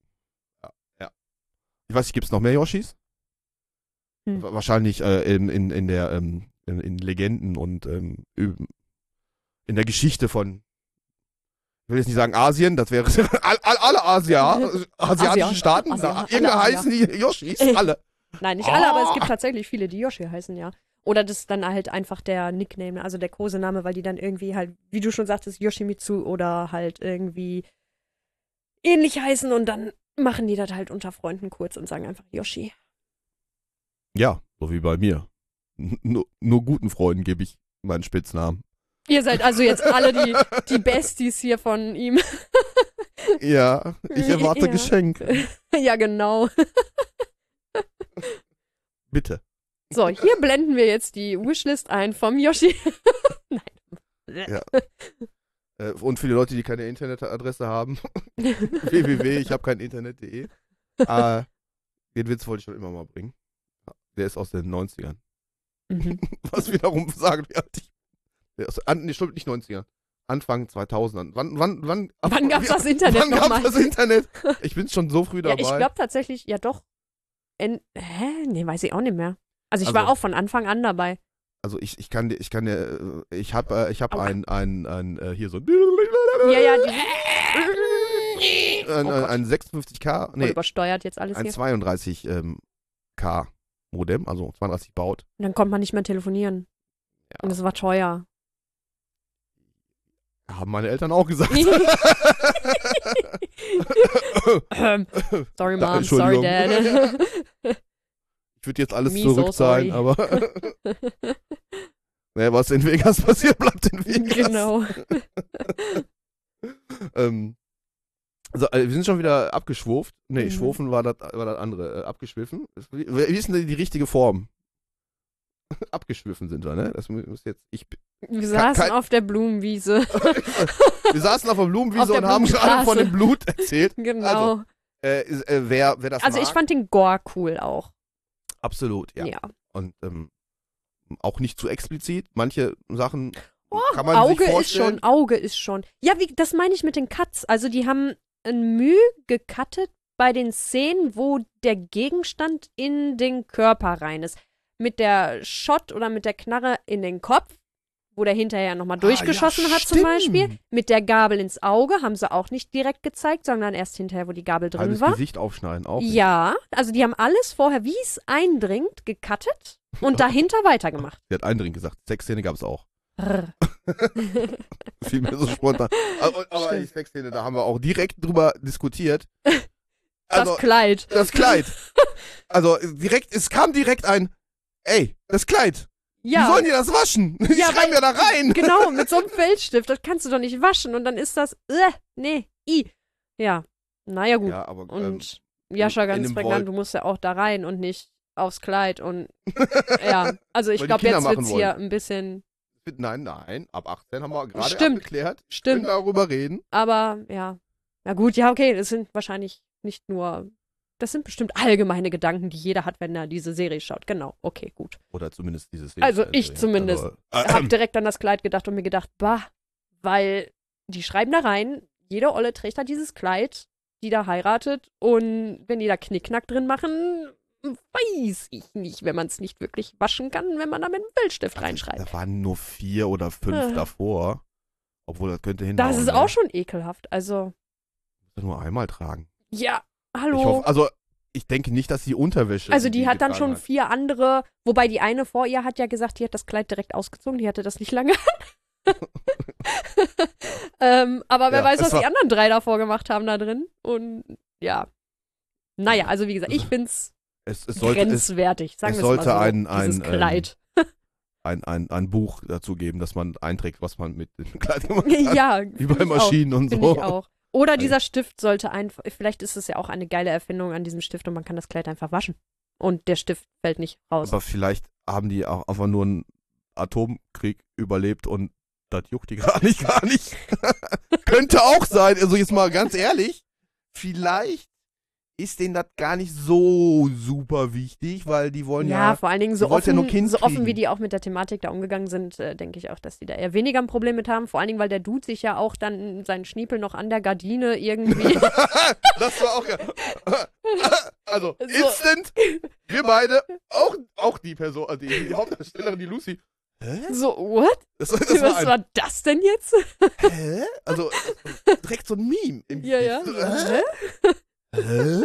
Ich weiß nicht, gibt es noch mehr Yoshis? Hm. Wa- Wahrscheinlich äh, in, in, in der ähm, in, in Legenden und ähm, üb- in der Geschichte von, ich will jetzt nicht sagen Asien, das wäre all, all, alle Asia, asiatischen Asia. Staaten, Asia. da, Alle irgendwie Asia. heißen die Yoshis, alle. Nein, nicht alle, aber es Ah. gibt tatsächlich viele, die Yoshi heißen, ja. Oder das ist dann halt einfach der Nickname, also der Kosename, weil die dann irgendwie halt, wie du schon sagtest, Yoshimitsu oder halt irgendwie ähnlich heißen und dann machen die das halt unter Freunden kurz und sagen einfach Yoshi. Ja, so wie bei mir. N- Nur, nur guten Freunden gebe ich meinen Spitznamen. Ihr seid also jetzt alle die, die Besties hier von ihm. Ja, ich erwarte Ja. Geschenke. Ja, genau. Bitte. So, hier blenden wir jetzt die Wishlist ein vom Yoshi. Nein. Ja. Äh, und für die Leute, die keine Internetadresse haben, www, ich habe kein Internet.de. Äh, den Witz wollte ich schon immer mal bringen. Der ist aus den neunzigern. Mhm. Was wiederum sagen, wie alt ich. Der ist, an, nee, stimmt nicht neunzigern. Anfang zweitausendern. Wann, wann, wann, ab- Wann gab's wie- das Internet Wann gab's nochmal? das Internet? Ich bin schon so früh Ja, dabei. ich glaube tatsächlich, ja doch. En Hä? Nee, weiß ich auch nicht mehr. Also ich Also- war auch von Anfang an dabei. also ich, ich kann dir, ich kann dir, äh, ich habe, äh, ich habe Aua. ein, ein, ein, äh, hier so ein, Ja, ja, die ein, Oh ein, Gott. ein sechsundfünfzig K, voll nee, übersteuert jetzt alles ein hier. zweiunddreißig ähm, K-Modem, also zweiunddreißig Baud. Und dann konnte man nicht mehr telefonieren. Ja. Und es war teuer. Haben meine Eltern auch gesagt. ähm, sorry, Da- Mom, sorry, Entschuldigung. Dad. Ich würde jetzt alles Me so zurückzahlen, sorry. aber naja, was in Vegas passiert, bleibt in Vegas. Genau. ähm, also, äh, wir sind schon wieder abgeschwurft. Nee, Mhm. schwurfen war das, war das andere. Äh, abgeschwiffen. Wie, wie ist denn die richtige Form? Abgeschwiffen sind wir, ne? Das muss jetzt. Ich, Wir saßen kein- auf der Blumenwiese. wir saßen auf der Blumenwiese Auf der und haben gerade Blumenstraße. von dem Blut erzählt. Genau. Äh, ist, äh, wer, wer das Also, mag, ich fand den Gore cool auch. absolut, ja. Ja. Und ähm, auch nicht zu explizit. Manche Sachen Oh, kann man Auge sich ist vorstellen. schon, Auge ist schon. Ja, wie, das meine ich mit den Cuts. Also die haben ein Mühe gecuttet bei den Szenen, wo der Gegenstand in den Körper rein ist. Mit der Shot oder mit der Knarre in den Kopf, wo der hinterher nochmal durchgeschossen Ah, ja, hat zum stimmt. Beispiel. Mit der Gabel ins Auge haben sie auch nicht direkt gezeigt, sondern erst hinterher, wo die Gabel drin Halbes war. Gesicht aufschneiden auch. nicht. Ja, also die haben alles vorher, wie es eindringt, gecuttet und dahinter weitergemacht. Sie hat eindringend gesagt. Sexszene gab es auch. Rrr. Fiel mir so spontan. Aber, aber die Stimmt. Sexszene, da haben wir auch direkt drüber diskutiert. Das Also, Kleid. das Kleid. Also direkt, es kam direkt ein, ey, das Kleid. Ja. Wie sollen die das waschen? Die Ja, schreiben ja da rein. Genau, mit so einem Feldstift, das kannst du doch nicht waschen. Und dann ist das, äh, nee, i. Ja, naja gut. Ja, aber ähm, Und Jascha in ganz dem prägnant, Volt- du musst ja auch da rein und nicht aufs Kleid. Und ja, also ich Weil die glaube, Kinder jetzt machen wird's wollen. hier ein bisschen, nein, nein, ab achtzehn haben wir gerade Stimmt. abgeklärt. stimmt, Können darüber reden. aber ja. Na gut, ja, okay, das sind wahrscheinlich nicht nur, das sind bestimmt allgemeine Gedanken, die jeder hat, wenn er diese Serie schaut. Genau, okay, gut. Oder zumindest dieses Also äh, ich äh, zumindest. Also, Ich äh, hab direkt an das Kleid gedacht und mir gedacht, bah, weil die schreiben da rein, jede Olle trägt da dieses Kleid, die da heiratet und wenn die da Knickknack drin machen, weiß ich nicht, wenn man es nicht wirklich waschen kann, wenn man da mit einem Filzstift reinschreibt. Da waren nur vier oder fünf Äh. davor. Obwohl, das könnte hinhauen. Das ist ne? auch schon ekelhaft. Also, Muss er nur einmal tragen. ja, Ich hallo. hoffe, also, ich denke nicht, dass die Unterwäsche. Also die hat dann getragen schon vier andere, wobei die eine vor ihr hat ja gesagt, die hat das Kleid direkt ausgezogen, die hatte das nicht lange an. ähm, aber wer Ja, weiß, es was die war- anderen drei davor gemacht haben da drin. Und ja. Naja, also wie gesagt, ich find's Es, es sollte, es, grenzwertig, sagen es wir es mal sollte so, ein- dieses ein, ähm, Kleid. ein, ein, ein Buch dazu geben, dass man einträgt, was man mit dem Kleid gemacht hat. Ja, Wie bei Maschinen und Finde so. ich auch. Oder dieser Stift sollte einfach, vielleicht ist es ja auch eine geile Erfindung an diesem Stift und man kann das Kleid einfach waschen. Und der Stift fällt nicht raus. Aber vielleicht haben die auch einfach nur einen Atomkrieg überlebt und das juckt die gar nicht, gar nicht. Könnte auch sein, also jetzt mal ganz ehrlich, vielleicht ist denen das gar nicht so super wichtig, weil die wollen Ja, ja, vor allen Dingen so die wollte ja offen, nur Kind so offen, kriegen. wie die auch mit der Thematik da umgegangen sind, äh, denke ich auch, dass die da eher weniger ein Problem mit haben. Vor allen Dingen, weil der Dude sich ja auch dann seinen Schniepel noch an der Gardine irgendwie. Das war auch ja. Also, So. instant, wir beide, auch, auch die Person, also die, die Hauptdarstellerin, die Lucy. Hä? so, what? Das, das Was war ein, war das denn jetzt? hä? Also, direkt so ein Meme im Ja, ja. Gesicht. So, hä? Hä?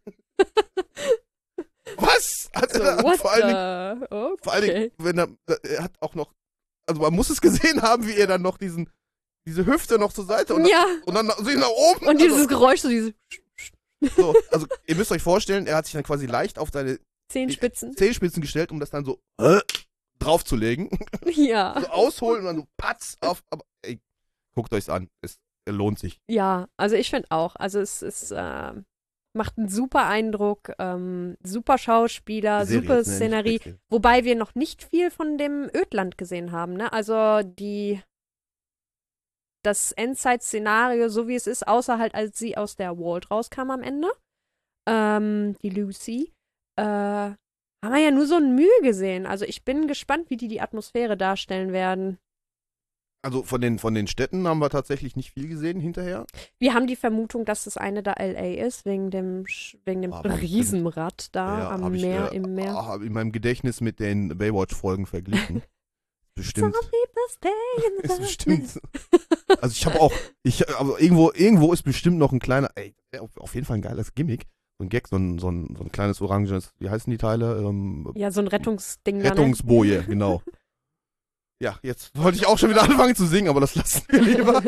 Was? Hat So, er da, what vor allen Dingen, the? Okay. vor allen Dingen, wenn er, er hat auch noch, also man muss es gesehen haben, wie er dann noch diesen, diese Hüfte noch zur Seite und, Ja, dann, und dann so nach oben. und dieses Geräusch, so diese also, so, also ihr müsst euch vorstellen, er hat sich dann quasi leicht auf seine Zehenspitzen. Zehenspitzen gestellt, um das dann so äh, draufzulegen. Ja. So ausholen und dann so patz auf. Aber ey, guckt euch's an. Es lohnt sich. Ja, also ich finde auch. Also es ist, äh, macht einen super Eindruck, ähm, super Schauspieler, Serie super jetzt, ne, nicht Szenerie. Spielfilm. Wobei wir noch nicht viel von dem Ödland gesehen haben, ne? Also die das Endzeit-Szenario, so wie es ist, außer halt, als sie aus der Vault rauskam am Ende, ähm, die Lucy, äh, haben wir ja nur so ein Mühe gesehen. Also ich bin gespannt, wie die die Atmosphäre darstellen werden. Also von den, von den Städten haben wir tatsächlich nicht viel gesehen hinterher. Wir haben die Vermutung, dass das eine da L A ist, wegen dem, Sch- wegen dem Aber Riesenrad da Ja, am hab ich, Meer, äh, im Meer. ah, hab in meinem Gedächtnis mit den Baywatch-Folgen verglichen. Bestimmt. Some people stay in the Ist bestimmt. Also ich habe auch, ich, aber irgendwo, irgendwo ist bestimmt noch ein kleiner, ey, auf, auf jeden Fall ein geiles Gimmick. so ein Gag, so ein, so ein, so ein kleines orangenes, wie heißen die Teile? Ähm, Ja, so ein Rettungsding da, ne? Rettungsboje, genau. Ja, jetzt wollte ich auch schon wieder anfangen zu singen, aber das lassen wir lieber.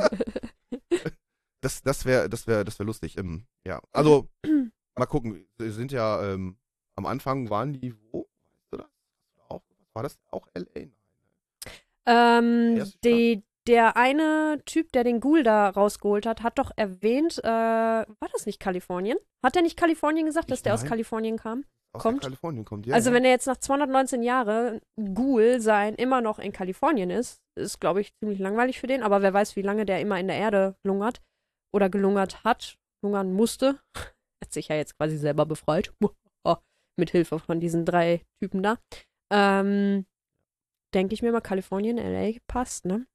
Das, das wäre das wär, das wär lustig. Ähm, ja, also mal gucken. Sie sind ja, ähm, am Anfang waren die wo? Weißt du das? Auch, war das auch L A? Ähm, Erste die, der eine Typ, der den Ghoul da rausgeholt hat, hat doch erwähnt, äh, war das nicht Kalifornien? Hat er nicht Kalifornien gesagt, dass Ich der aus mein, Kalifornien kam? aus kommt? Kalifornien kommt, ja. Also ja. wenn er jetzt nach zweihundertneunzehn Jahren Ghoul sein immer noch in Kalifornien ist, ist, glaube ich, ziemlich langweilig für den. Aber wer weiß, wie lange der immer in der Erde lungert oder gelungert hat, lungern musste. Hat sich ja jetzt quasi selber befreit. Mit Hilfe von diesen drei Typen da. Ähm, denke ich mir mal, Kalifornien, L A passt, ne?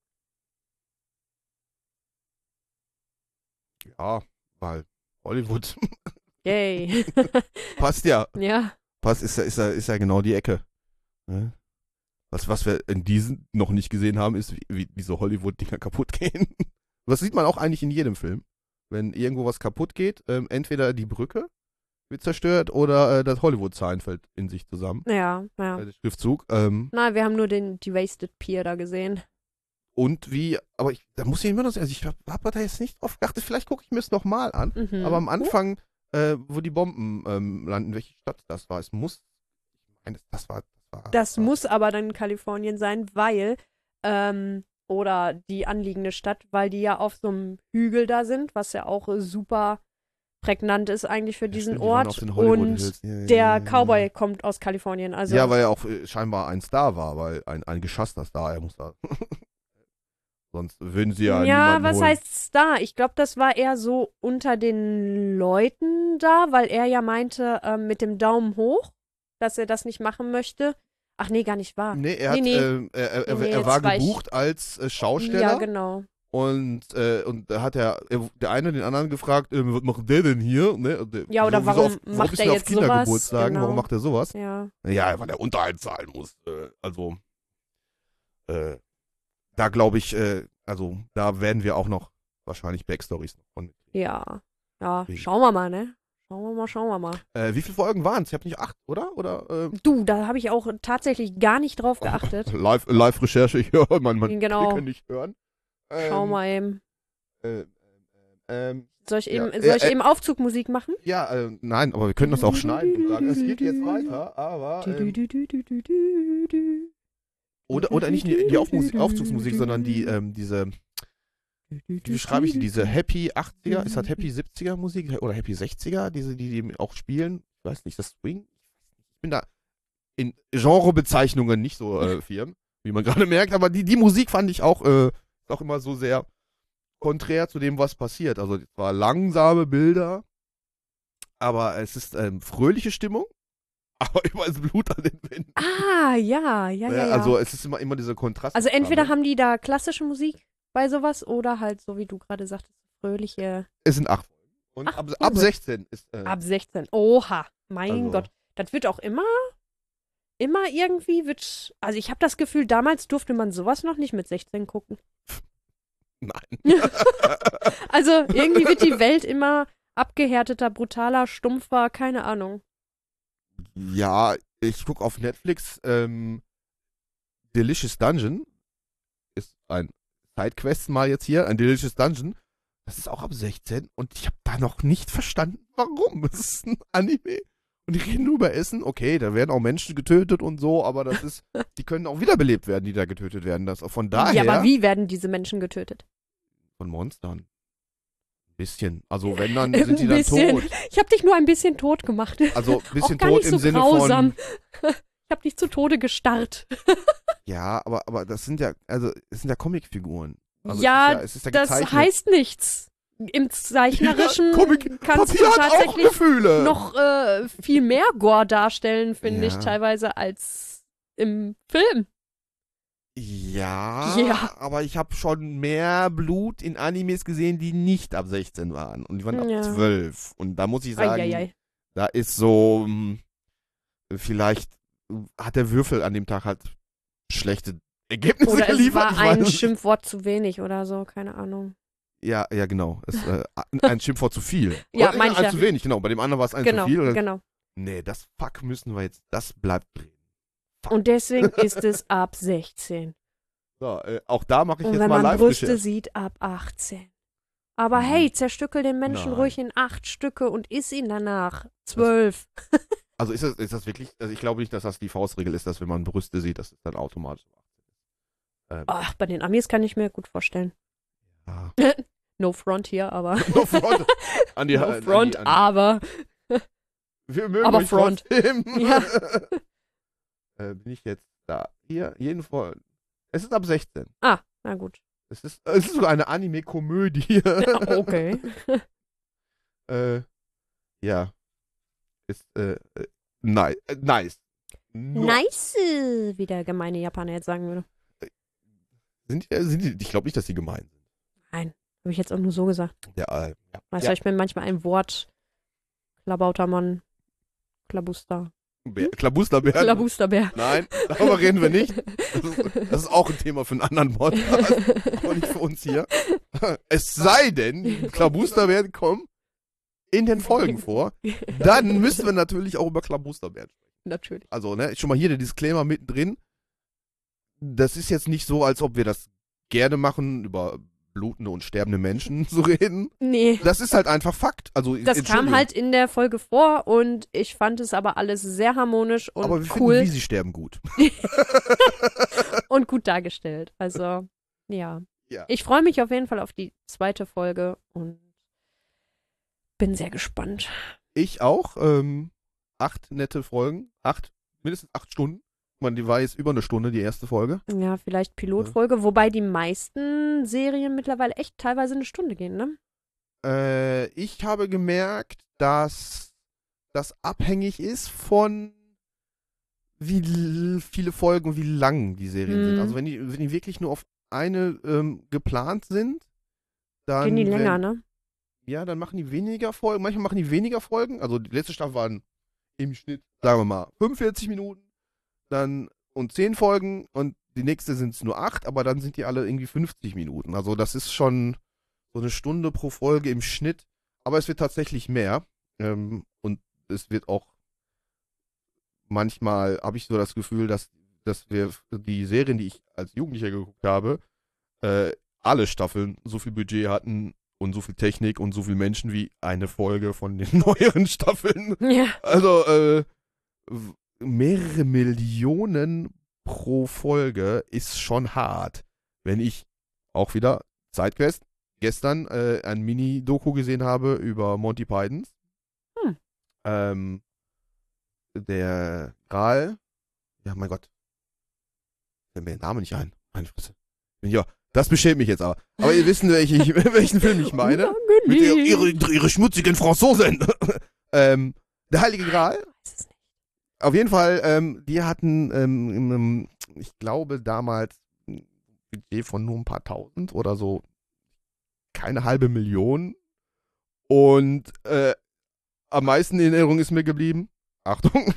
Ja, weil Hollywood Yay. passt ja. Ja. Passt, ist ja, ist ja, ist ja genau die Ecke. Ne? Was, was wir in diesen noch nicht gesehen haben, ist, wie, wie, wie so Hollywood-Dinger kaputt gehen. Das sieht man auch eigentlich in jedem Film. Wenn irgendwo was kaputt geht, ähm, entweder die Brücke wird zerstört oder äh, das Hollywood-Sign fällt in sich zusammen. Ja, ja. Äh, der Schriftzug. Ähm, Nein, wir haben nur den die Wasted Pier da gesehen. und wie, aber ich, da muss ich immer noch sagen, also ich habe hab da jetzt nicht drauf geachtet, vielleicht gucke ich mir es nochmal an. Mhm. Aber am Anfang, äh, wo die Bomben ähm, landen, welche Stadt das war, es muss, ich meine, das war, das war. Das war, muss aber dann Kalifornien sein, weil, ähm, oder die anliegende Stadt, weil die ja auf so einem Hügel da sind, was ja auch äh, super prägnant ist eigentlich für ja, diesen stimmt, die waren Ort. auf den Hollywood Und Hills. Ja, ja, der ja, ja. Cowboy kommt aus Kalifornien. Also, Ja, weil er auch äh, scheinbar ein Star war, weil ein, ein geschasster Star, er muss da. Sonst würden sie ja ja, niemanden was holen. heißt Star? Ich glaube, das war eher so unter den Leuten da, weil er ja meinte, ähm, mit dem Daumen hoch, dass er das nicht machen möchte. Ach nee, gar nicht wahr. Nee, er, Nee, hat, nee. ähm, er, er, Nee, nee, er war jetzt war ich- gebucht als äh, Schausteller. Ja, genau. Und, äh, und da hat er, er, der eine den anderen gefragt, äh, was macht der denn hier? Ne? Und der, Ja, oder wieso- wieso warum auf, warum macht ist er denn jetzt auf Kindergeburtstagen? sowas? Warum Genau. macht er sowas? Ja. Ja, weil er Unterhalt zahlen muss. Äh, also, äh, da glaube ich, äh, also da werden wir auch noch wahrscheinlich Backstories von. Ja. Ja, Wie? schauen wir mal, ne? Schauen wir mal, schauen wir mal. Äh, wie viele Folgen waren es? Ich habe nicht acht, oder? Oder äh, Du, da habe ich auch tatsächlich gar nicht drauf geachtet. Live, Live-Recherche, ich höre, man, man Genau. kann nicht hören. Ähm, Schau mal eben. Äh, ähm, Soll ich ja, eben, äh, soll ich äh, eben Aufzugmusik machen? ja, äh, nein, aber wir können das auch schneiden und sagen, es geht jetzt weiter, aber ähm, oder, oder nicht die, die Aufmusik, Aufzugsmusik, sondern die, ähm, diese, wie beschreibe ich die, diese Happy achtziger, ist das Happy siebziger Musik oder Happy sechziger, diese, die, die auch spielen, ich weiß nicht, das Swing? Ich bin da in Genrebezeichnungen nicht so äh, firm, wie man gerade merkt, aber die, die Musik fand ich auch, äh, auch immer so sehr konträr zu dem, was passiert. Also es war langsame Bilder, aber es ist ähm, fröhliche Stimmung, aber überall ist Blut an den Wänden. Ah, ja, ja, ja, ja. Also es ist immer, immer dieser Kontrast. Also entweder haben die da klassische Musik bei sowas oder halt, so wie du gerade sagtest, fröhliche Es sind acht Folgen. Und Acht ab, Folgen. ab sechzehn ist. Äh, ab sechzehn. Oha, mein Also- Gott. Das wird auch immer, immer irgendwie, wird, also ich habe das Gefühl, damals durfte man sowas noch nicht mit sechzehn gucken. nein. Also irgendwie wird die Welt immer abgehärteter, brutaler, stumpfer, keine Ahnung. Ja, ich gucke auf Netflix. Ähm, Delicious Dungeon ist ein Sidequest mal jetzt hier. Ein Delicious Dungeon. Das ist auch ab sechzehn und ich habe da noch nicht verstanden, warum. Es ist ein Anime. Und die reden nur über Essen. Okay, da werden auch Menschen getötet und so, aber das ist, die können auch wiederbelebt werden, die da getötet werden. Das, von daher. Ja, aber wie werden diese Menschen getötet? Von Monstern. Ein bisschen. Also wenn, dann sind die Ein dann bisschen. tot. Ich habe dich nur ein bisschen tot gemacht. Also ein bisschen Auch gar tot nicht im so Sinne grausam. von. Ich habe dich zu Tode gestarrt. Ja, aber, aber das sind ja, also es sind ja Comicfiguren. Also ja, es ist ja, es ist ja das gezeichnet. heißt nichts. Im Zeichnerischen Ja, Comic- kannst Papier du hat auch tatsächlich Gefühle. noch äh, viel mehr Gore darstellen, finde ich, Ja. teilweise als im Film. Ja, Ja. aber ich habe schon mehr Blut in Animes gesehen, die nicht ab sechzehn waren. Und die waren Ja. ab zwölf. Und da muss ich sagen, Eieiei. da ist so, hm, vielleicht hat der Würfel an dem Tag halt schlechte Ergebnisse Oder es geliefert. war ich ein weiß es nicht. Schimpfwort zu wenig oder so, keine Ahnung. Ja, ja, genau. Ist, äh, ein Schimpfwort zu viel. Ja, Oder meine ich ein ja. zu wenig, genau. Bei dem anderen war es ein Genau, zu viel. Oder? genau. Nee, das Fuck müssen wir jetzt, das bleibt drin. Fuck. Und deswegen ist es ab sechzehn. So, äh, auch da mache ich Und jetzt wenn mal man Brüste Live-Recherche. sieht, ab achtzehn. Aber Mhm. hey, zerstückel den Menschen Nein. ruhig in acht Stücke und iss ihn danach. zwölf. Also ist das, ist das wirklich, also ich glaube nicht, dass das die Faustregel ist, dass wenn man Brüste sieht, dass es dann automatisch ähm, Ach, bei den Amis kann ich mir gut vorstellen. ja. No front hier, aber. No front. An die, no an front, die, an, aber. wir mögen aber euch front. trotzdem. Ja. äh, bin ich jetzt da? Hier, jeden Fall. Es ist ab sechzehn. Ah, na gut. Es ist, es ist sogar eine Anime-Komödie. Okay. äh, ja. Ist, äh, äh, nice. Äh, nice. Nur- Nice, wie der gemeine Japaner jetzt sagen würde. Sind die, sind die, ich glaube nicht, dass die gemein sind. Nein, habe ich jetzt auch nur so gesagt. Ja, äh, ja. Weißt ja. du, ich bin manchmal ein Wort. Klabautermann. Klabuster. Bär, Klabusterbär. Klabusterbär. Nein, darüber reden wir nicht. Das ist, das ist auch ein Thema für einen anderen Podcast, aber nicht für uns hier. Es sei denn, die Klabusterbären kommen in den Folgen vor, dann müssen wir natürlich auch über Klabusterbären sprechen. Natürlich. Also, ne, schon mal hier der Disclaimer mittendrin. Das ist jetzt nicht so, als ob wir das gerne machen, über blutende und sterbende Menschen zu reden. Nee. Das ist halt einfach Fakt. Also, Das kam Entschuldigung. halt in der Folge vor und ich fand es aber alles sehr harmonisch und Aber wir cool finden, wie sie sterben, gut. und gut dargestellt. Also, ja. Ja. Ich freue mich auf jeden Fall auf die zweite Folge und bin sehr gespannt. Ich auch. Ähm, acht nette Folgen. Acht, mindestens acht Stunden. Ich meine, die war jetzt über eine Stunde, die erste Folge. Ja, vielleicht Pilotfolge, wobei die meisten Serien mittlerweile echt teilweise eine Stunde gehen, ne? Äh, ich habe gemerkt, dass das abhängig ist von wie l- viele Folgen und wie lang die Serien Mhm. sind. Also wenn die, wenn die wirklich nur auf eine ähm, geplant sind, dann Gehen die länger, wenn, ne? ja, dann machen die weniger Folgen. Manchmal machen die weniger Folgen. Also die letzte Staffel waren im Schnitt, sagen wir mal, fünfundvierzig Minuten. Dann und zehn Folgen und die nächste sind es nur acht, aber dann sind die alle irgendwie fünfzig Minuten. Also das ist schon so eine Stunde pro Folge im Schnitt, aber es wird tatsächlich mehr. Ähm, und es wird auch manchmal, habe ich so das Gefühl, dass, dass wir die Serien, die ich als Jugendlicher geguckt habe, äh, alle Staffeln so viel Budget hatten und so viel Technik und so viel Menschen wie eine Folge von den neueren Staffeln. Ja. Also, äh, w- mehrere Millionen pro Folge ist schon hart. Wenn ich auch wieder Sidequest gestern äh, ein Mini-Doku gesehen habe über Monty Pythons. Hm. Ähm, der Gral, ja mein Gott, fällt mir der Name nicht ein. Meine Fresse. Ja, das beschämt mich jetzt aber. Aber ihr wisst, welchen, ich, welchen Film ich meine. Mit der, ihre, ihre schmutzigen Franzosen. ähm, der Heilige Gral. Weiß es nicht. Auf jeden Fall, ähm, die hatten, ähm, im, im, ich glaube, damals ein Budget von nur ein paar tausend oder so, keine halbe Million. Und äh, am meisten in Erinnerung ist mir geblieben, Achtung,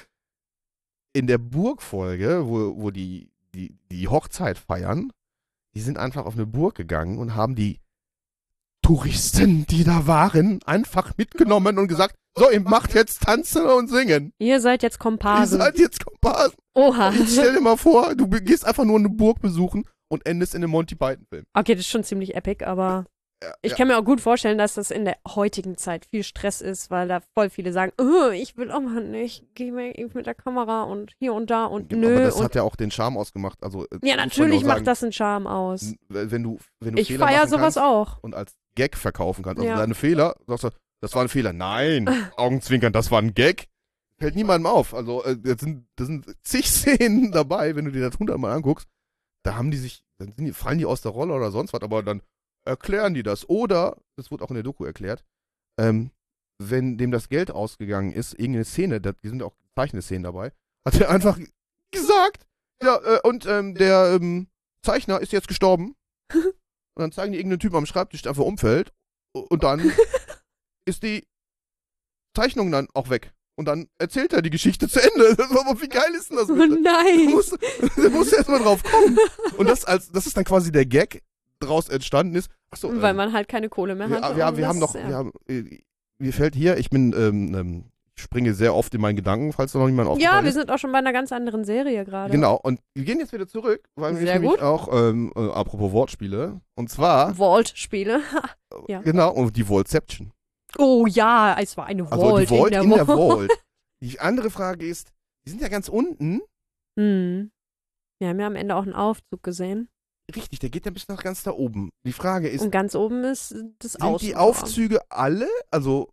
in der Burgfolge, wo, wo die, die, die Hochzeit feiern, die sind einfach auf eine Burg gegangen und haben die Touristen, die da waren, einfach mitgenommen und gesagt, so, ihr macht jetzt tanzen und singen. Ihr seid jetzt Ihr Komparsen. seid jetzt Komparsen. Oha. Jetzt stell dir mal vor, du gehst einfach nur eine Burg besuchen und endest in einem Monty Python-Film. Okay, das ist schon ziemlich epic, aber Ja, ich ja. kann mir auch gut vorstellen, dass das in der heutigen Zeit viel Stress ist, weil da voll viele sagen, oh, ich will auch mal nicht, geh mal mit der Kamera und hier und da und nö. Aber das und hat ja auch den Charme ausgemacht. Also, äh, ja, muss man natürlich auch macht sagen, das einen Charme aus. n- Wenn du, wenn du Ich Fehler feier machen sowas kannst auch. und als Gag verkaufen kannst, also Ja. deine Fehler, sagst du, das war ein Fehler. Nein, Augenzwinkern, das war ein Gag. Fällt niemandem auf. Also, äh, das sind, das sind zig Szenen dabei, wenn du dir das hundertmal anguckst. Da haben die sich, dann sind die, fallen die aus der Rolle oder sonst was, aber dann erklären die das. Oder, das wurde auch in der Doku erklärt, ähm, wenn dem das Geld ausgegangen ist, irgendeine Szene, da die sind auch gezeichnete Szenen dabei, hat er einfach gesagt, ja, äh, und ähm, der ähm, Zeichner ist jetzt gestorben. Und dann zeigen die irgendeinen Typen am Schreibtisch, der einfach umfällt. Und dann ist die Zeichnung dann auch weg. Und dann erzählt er die Geschichte zu Ende. Aber wie geil ist denn das Oh bitte? Du nein. musst, du musst erst mal drauf kommen. Und das als, das ist dann quasi der Gag daraus entstanden ist. Achso, Weil ähm, man halt keine Kohle mehr wir, hat. wir, und wir haben das- noch, ja. wir haben, äh, mir fällt hier, ich bin, ähm, ähm, ich springe sehr oft in meinen Gedanken, falls da noch niemand aufgefallen Ja, wir ist. sind auch schon bei einer ganz anderen Serie gerade. Genau, und wir gehen jetzt wieder zurück, weil wir Sehr nämlich gut. auch, ähm, äh, apropos Wortspiele, und zwar, Vault-Spiele. ja. genau, und die Vaultception. Oh ja, es war eine Also Vault, die Vault in der in der Vault. Vault. Die andere Frage ist, die sind ja ganz unten. Hm. Wir haben ja am Ende auch einen Aufzug gesehen. Richtig, der geht ja bis nach ganz da oben. Die Frage ist, Und ganz oben ist das sind Außen. die Aufzüge alle? Also,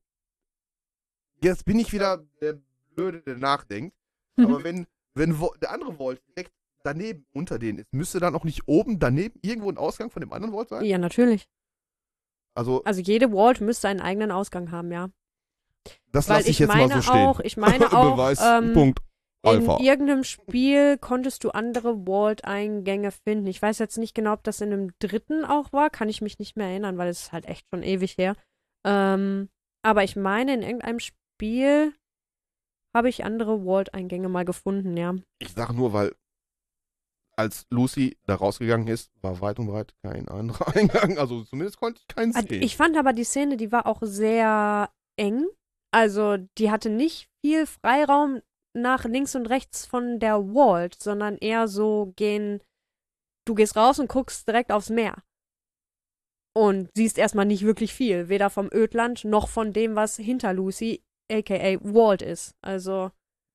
jetzt bin ich wieder der Blöde, der nachdenkt. Aber wenn, wenn Vo- der andere Vault direkt daneben unter denen ist, müsste dann auch nicht oben daneben irgendwo ein Ausgang von dem anderen Vault sein? Ja, natürlich. Also, Also jede Vault müsste einen eigenen Ausgang haben, ja. das Weil lasse ich ich jetzt meine mal so stehen. auch, ich meine auch, Beweis, ähm, Punkt, in Alpha. irgendeinem Spiel konntest du andere Vault-Eingänge finden. Ich weiß jetzt nicht genau, ob das in einem dritten auch war. Kann ich mich nicht mehr erinnern, weil es ist halt echt schon ewig her. Ähm, aber ich meine, in irgendeinem Spiel habe ich andere Vault-Eingänge mal gefunden, ja. Ich sage nur, weil als Lucy da rausgegangen ist, war weit und breit kein anderer Eingang. Also zumindest konnte ich keinen Also sehen. ich fand aber die Szene, die war auch sehr eng. Also die hatte nicht viel Freiraum nach links und rechts von der Vault, sondern eher so gehen, du gehst raus und guckst direkt aufs Meer. Und siehst erstmal nicht wirklich viel, weder vom Ödland noch von dem, was hinter Lucy, aka Vault ist. Also,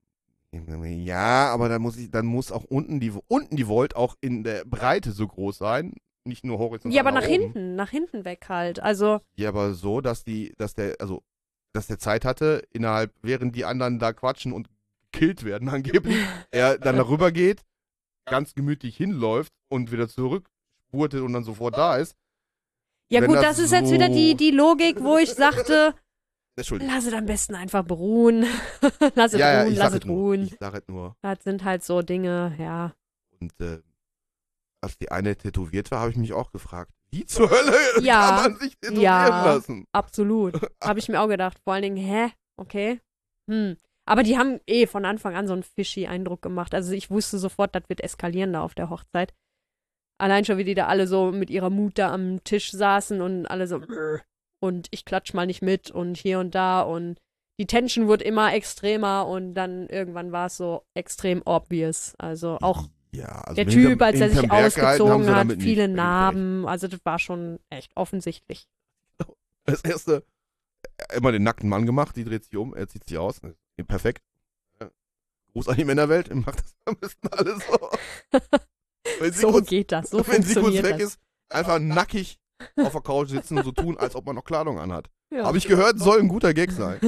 Ja, aber dann muss ich, dann muss auch unten die unten die Vault auch in der Breite so groß sein, nicht nur horizontal. ja, aber nach oben. hinten, nach hinten weg halt. Also, Ja, aber so, dass die, dass der, also, dass der Zeit hatte, innerhalb, während die anderen da quatschen und gekillt werden angeblich, er dann darüber geht, ganz gemütlich hinläuft und wieder zurück spurtet und dann sofort da ist. ja Wenn gut, das das ist jetzt wieder so- die, die Logik, wo ich sagte, Entschuldigung. lass es am besten einfach beruhen. lass es Ja, ja, ruhen, ich lass sag es es nur. ruhen. Ich sag es nur. Das sind halt so Dinge, ja. Und äh, als die eine tätowiert war, habe ich mich auch gefragt, wie zur Hölle Ja, kann man sich tätowieren ja. lassen? Absolut. Habe ich mir auch gedacht. Vor allen Dingen, hä? Okay. Hm. Aber die haben eh von Anfang an so einen fishy Eindruck gemacht. Also ich wusste sofort, das wird eskalieren da auf der Hochzeit. Allein schon, wie die da alle so mit ihrer Mut da am Tisch saßen und alle so und ich klatsch mal nicht mit und hier und da und die Tension wurde immer extremer und dann irgendwann war es so extrem obvious. Also auch Ja, also der hinterm- Typ, als er sich hinterm Berg gehalten haben ausgezogen sie hat, damit nicht viele gerechnet. Narben. Also das war schon echt offensichtlich. Das erste, immer den nackten Mann gemacht, die dreht sich um, er zieht sich aus. Perfekt. Gruß an die Männerwelt, macht das am besten alles so. Wenn sie So kurz, geht das, so wenn sie kurz funktioniert weg das. ist, einfach nackig auf der Couch sitzen und so tun, als ob man noch Kleidung anhat. Ja. Habe ich gehört, soll ein guter Gag sein.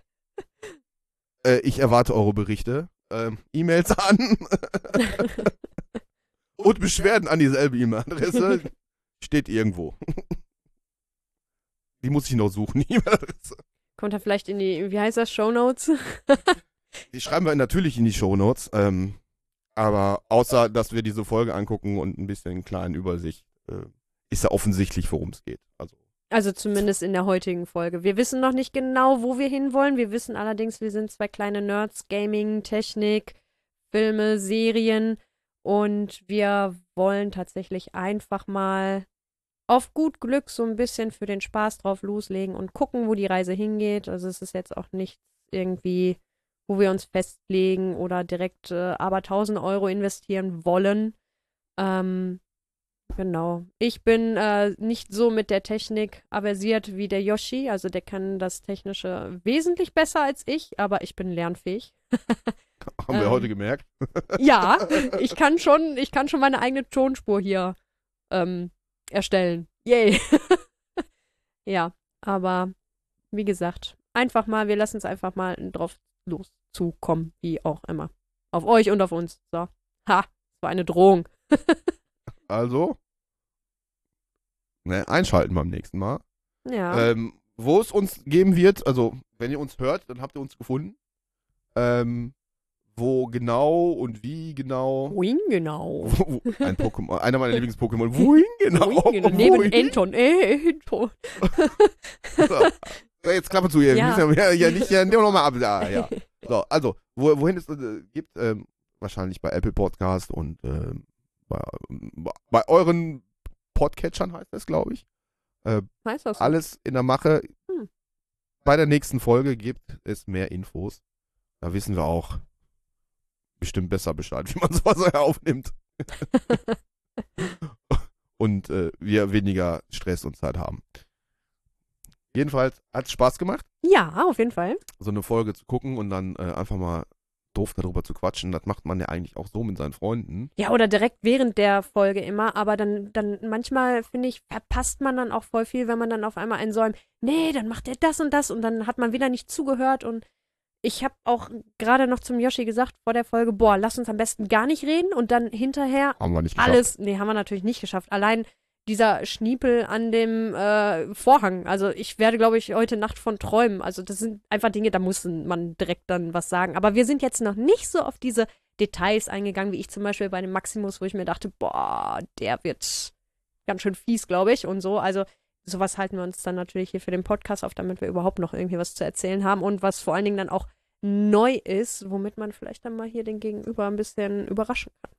Äh, ich erwarte eure Berichte. Ähm, E-Mails an. Und Beschwerden an dieselbe E-Mail-Adresse. Steht irgendwo. Die muss ich noch suchen, die E-Mail-Adresse. Kommt er vielleicht in die, wie heißt das, Shownotes? Die schreiben wir natürlich in die Shownotes. Ähm, aber außer, dass wir diese Folge angucken und ein bisschen kleine Übersicht, äh, ist ja offensichtlich, worum es geht. Also, Also zumindest in der heutigen Folge. Wir wissen noch nicht genau, wo wir hinwollen. Wir wissen allerdings, wir sind zwei kleine Nerds, Gaming, Technik, Filme, Serien. Und wir wollen tatsächlich einfach mal auf gut Glück so ein bisschen für den Spaß drauf loslegen und gucken, wo die Reise hingeht. Also es ist jetzt auch nicht irgendwie, wo wir uns festlegen oder direkt äh, aber tausend Euro investieren wollen. Ähm, genau. Ich bin äh, nicht so mit der Technik aversiert wie der Yoshi. Also der kann das Technische wesentlich besser als ich, aber ich bin lernfähig. haben wir Ähm. heute gemerkt. Ja, ich kann schon, ich kann schon meine eigene Tonspur hier ähm, erstellen. Yay. Ja, aber wie gesagt, einfach mal, wir lassen es einfach mal drauf loszukommen, wie auch immer. Auf euch und auf uns. So. Ha, das war eine Drohung. Also, ne, einschalten beim nächsten Mal. Ja. Ähm, wo es uns geben wird, also wenn ihr uns hört, dann habt ihr uns gefunden. Ähm, wo genau und wie genau. Wohin genau? Wo, wo, ein Pokémon, einer meiner Lieblings-Pokémon. Wohin genau? Wohin genau? Neben Wohin? Enton. Äh, Enton. So, jetzt Klappe zu, ihr Ja. müssen ja, ja nicht, ja, nehmen wir noch mal ab. Ja, ja. So, also, wo, wohin es äh, gibt, ähm, wahrscheinlich bei Apple Podcast und ähm, bei, bei euren Podcatchern heißt das, glaube ich. Äh, Heißt das so? alles in der Mache. Hm. Bei der nächsten Folge gibt es mehr Infos. Da wissen wir auch bestimmt besser Bescheid, wie man sowas aufnimmt. Und äh, wir weniger Stress und Zeit haben. Jedenfalls hat es Spaß gemacht, Ja, auf jeden Fall. so eine Folge zu gucken und dann äh, einfach mal doof darüber zu quatschen. Das macht man ja eigentlich auch so mit seinen Freunden. Ja, oder direkt während der Folge immer, aber dann, dann manchmal, finde ich, verpasst man dann auch voll viel, wenn man dann auf einmal einen säumt, nee, dann macht er das und das und dann hat man wieder nicht zugehört und ich habe auch gerade noch zum Yoshi gesagt vor der Folge, boah, lass uns am besten gar nicht reden und dann hinterher Haben wir nicht geschafft. alles, nee, haben wir natürlich nicht geschafft. Allein dieser Schniepel an dem äh, Vorhang, also ich werde, glaube ich, heute Nacht von träumen. Also das sind einfach Dinge, da muss man direkt dann was sagen. Aber wir sind jetzt noch nicht so auf diese Details eingegangen, wie ich zum Beispiel bei dem Maximus, wo ich mir dachte, boah, der wird ganz schön fies, glaube ich, und so. Also sowas halten wir uns dann natürlich hier für den Podcast auf, damit wir überhaupt noch irgendwie was zu erzählen haben und was vor allen Dingen dann auch neu ist, womit man vielleicht dann mal hier den Gegenüber ein bisschen überraschen kann.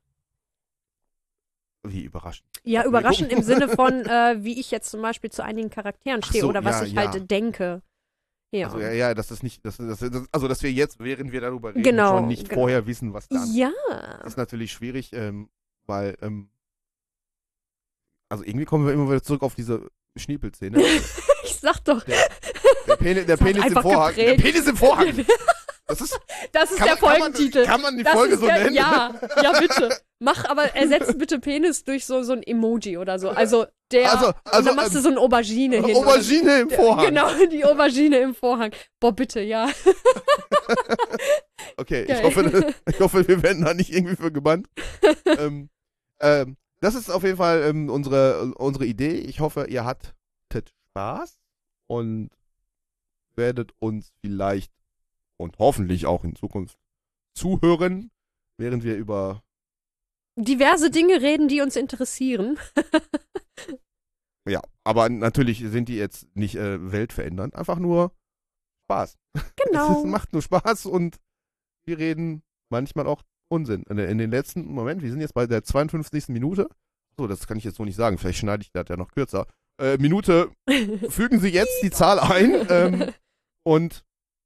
Wie überraschend. Ja, Wir überraschend gucken. im Sinne von, äh, wie ich jetzt zum Beispiel zu einigen Charakteren Ach stehe so, oder was ja, ich ja. halt denke. Ja. Also ja, ja, das ist nicht, das, das, das, also dass wir jetzt, während wir darüber reden, Genau, schon nicht genau. vorher wissen, was dann Ja. ist natürlich schwierig, ähm, weil, ähm, also irgendwie kommen wir immer wieder zurück auf diese Schniepelszene. Ich sag doch. Der, der Penis, der Das hat Penis im einfach Vorhang. Der geprägt. Penis im Vorhang. Das ist, Das ist kann, der man, kann, man, Folgentitel. kann man die Das Folge ist so der, nennen? Ja, ja, bitte. Mach aber, ersetzt bitte Penis durch so, so ein Emoji oder so. Also der, Also- und also, dann machst du ähm, so eine Aubergine hin. oder- Aubergine im Vorhang. Genau, die Aubergine im Vorhang. Boah, bitte, ja. Okay, ich Geil. hoffe, ich hoffe, wir werden da nicht irgendwie für gebannt. ähm, ähm, das ist auf jeden Fall ähm, unsere, unsere Idee. Ich hoffe, ihr hattet Spaß und werdet uns vielleicht und hoffentlich auch in Zukunft zuhören, während wir über, Diverse Dinge reden, die uns interessieren. ja, aber natürlich sind die jetzt nicht äh, weltverändernd, einfach nur Spaß. Genau. Es macht nur Spaß und wir reden manchmal auch Unsinn. In, in den letzten, Moment, wir sind jetzt bei der zweiundfünfzigsten Minute. So, das kann ich jetzt so nicht sagen, vielleicht schneide ich das ja noch kürzer. Äh, Minute, fügen Sie jetzt die Zahl ein ähm, und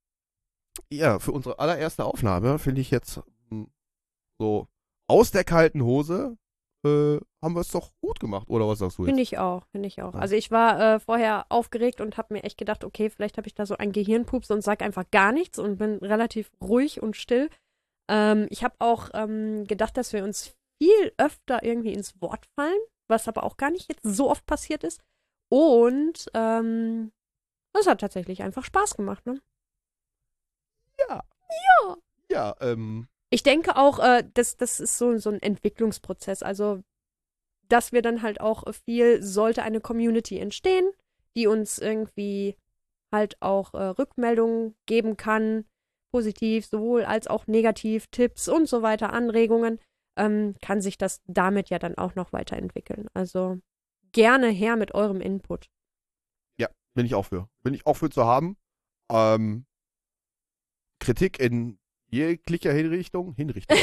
ja, für unsere allererste Aufnahme finde ich jetzt mh, so aus der kalten Hose äh, haben wir es doch gut gemacht, oder was sagst du jetzt? Finde ich auch, finde ich auch. Ja. Also ich war äh, vorher aufgeregt und habe mir echt gedacht, okay, vielleicht habe ich da so einen Gehirnpups und sag einfach gar nichts und bin relativ ruhig und still. Ähm, ich habe auch ähm, gedacht, dass wir uns viel öfter irgendwie ins Wort fallen, was aber auch gar nicht jetzt so oft passiert ist. Und ähm, das hat tatsächlich einfach Spaß gemacht, ne? Ja. Ja. Ja, ähm, Ich denke auch, äh, das, das ist so, so ein Entwicklungsprozess. Also, dass wir dann halt auch viel, sollte eine Community entstehen, die uns irgendwie halt auch äh, Rückmeldungen geben kann, positiv sowohl als auch negativ, Tipps und so weiter, Anregungen, ähm, kann sich das damit ja dann auch noch weiterentwickeln. Also gerne her mit eurem Input. bin ich auch für. Bin ich auch für zu haben. Ähm, Kritik in jeglicher Hinrichtung, Hinrichtung.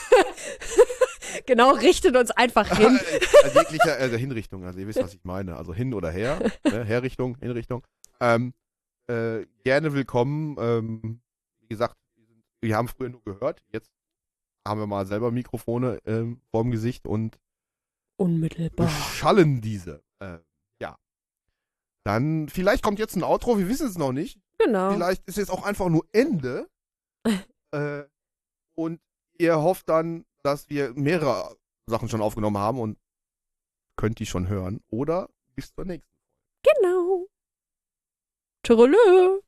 Genau, richtet uns einfach hin. also jeglicher also Hinrichtung, also ihr wisst, was ich meine. Also hin oder her, ne? Herrichtung, Hinrichtung. Ähm, äh, gerne willkommen. Ähm, wie gesagt, wir haben früher nur gehört, jetzt haben wir mal selber Mikrofone ähm, vorm Gesicht und Unmittelbar. beschallen diese. Äh, ja. Dann, vielleicht kommt jetzt ein Outro, wir wissen es noch nicht. Genau. Vielleicht ist jetzt auch einfach nur Ende. äh, und ihr hofft dann, dass wir mehrere Sachen schon aufgenommen haben und könnt die schon hören. Oder bis zur nächsten. Genau. Tschüss.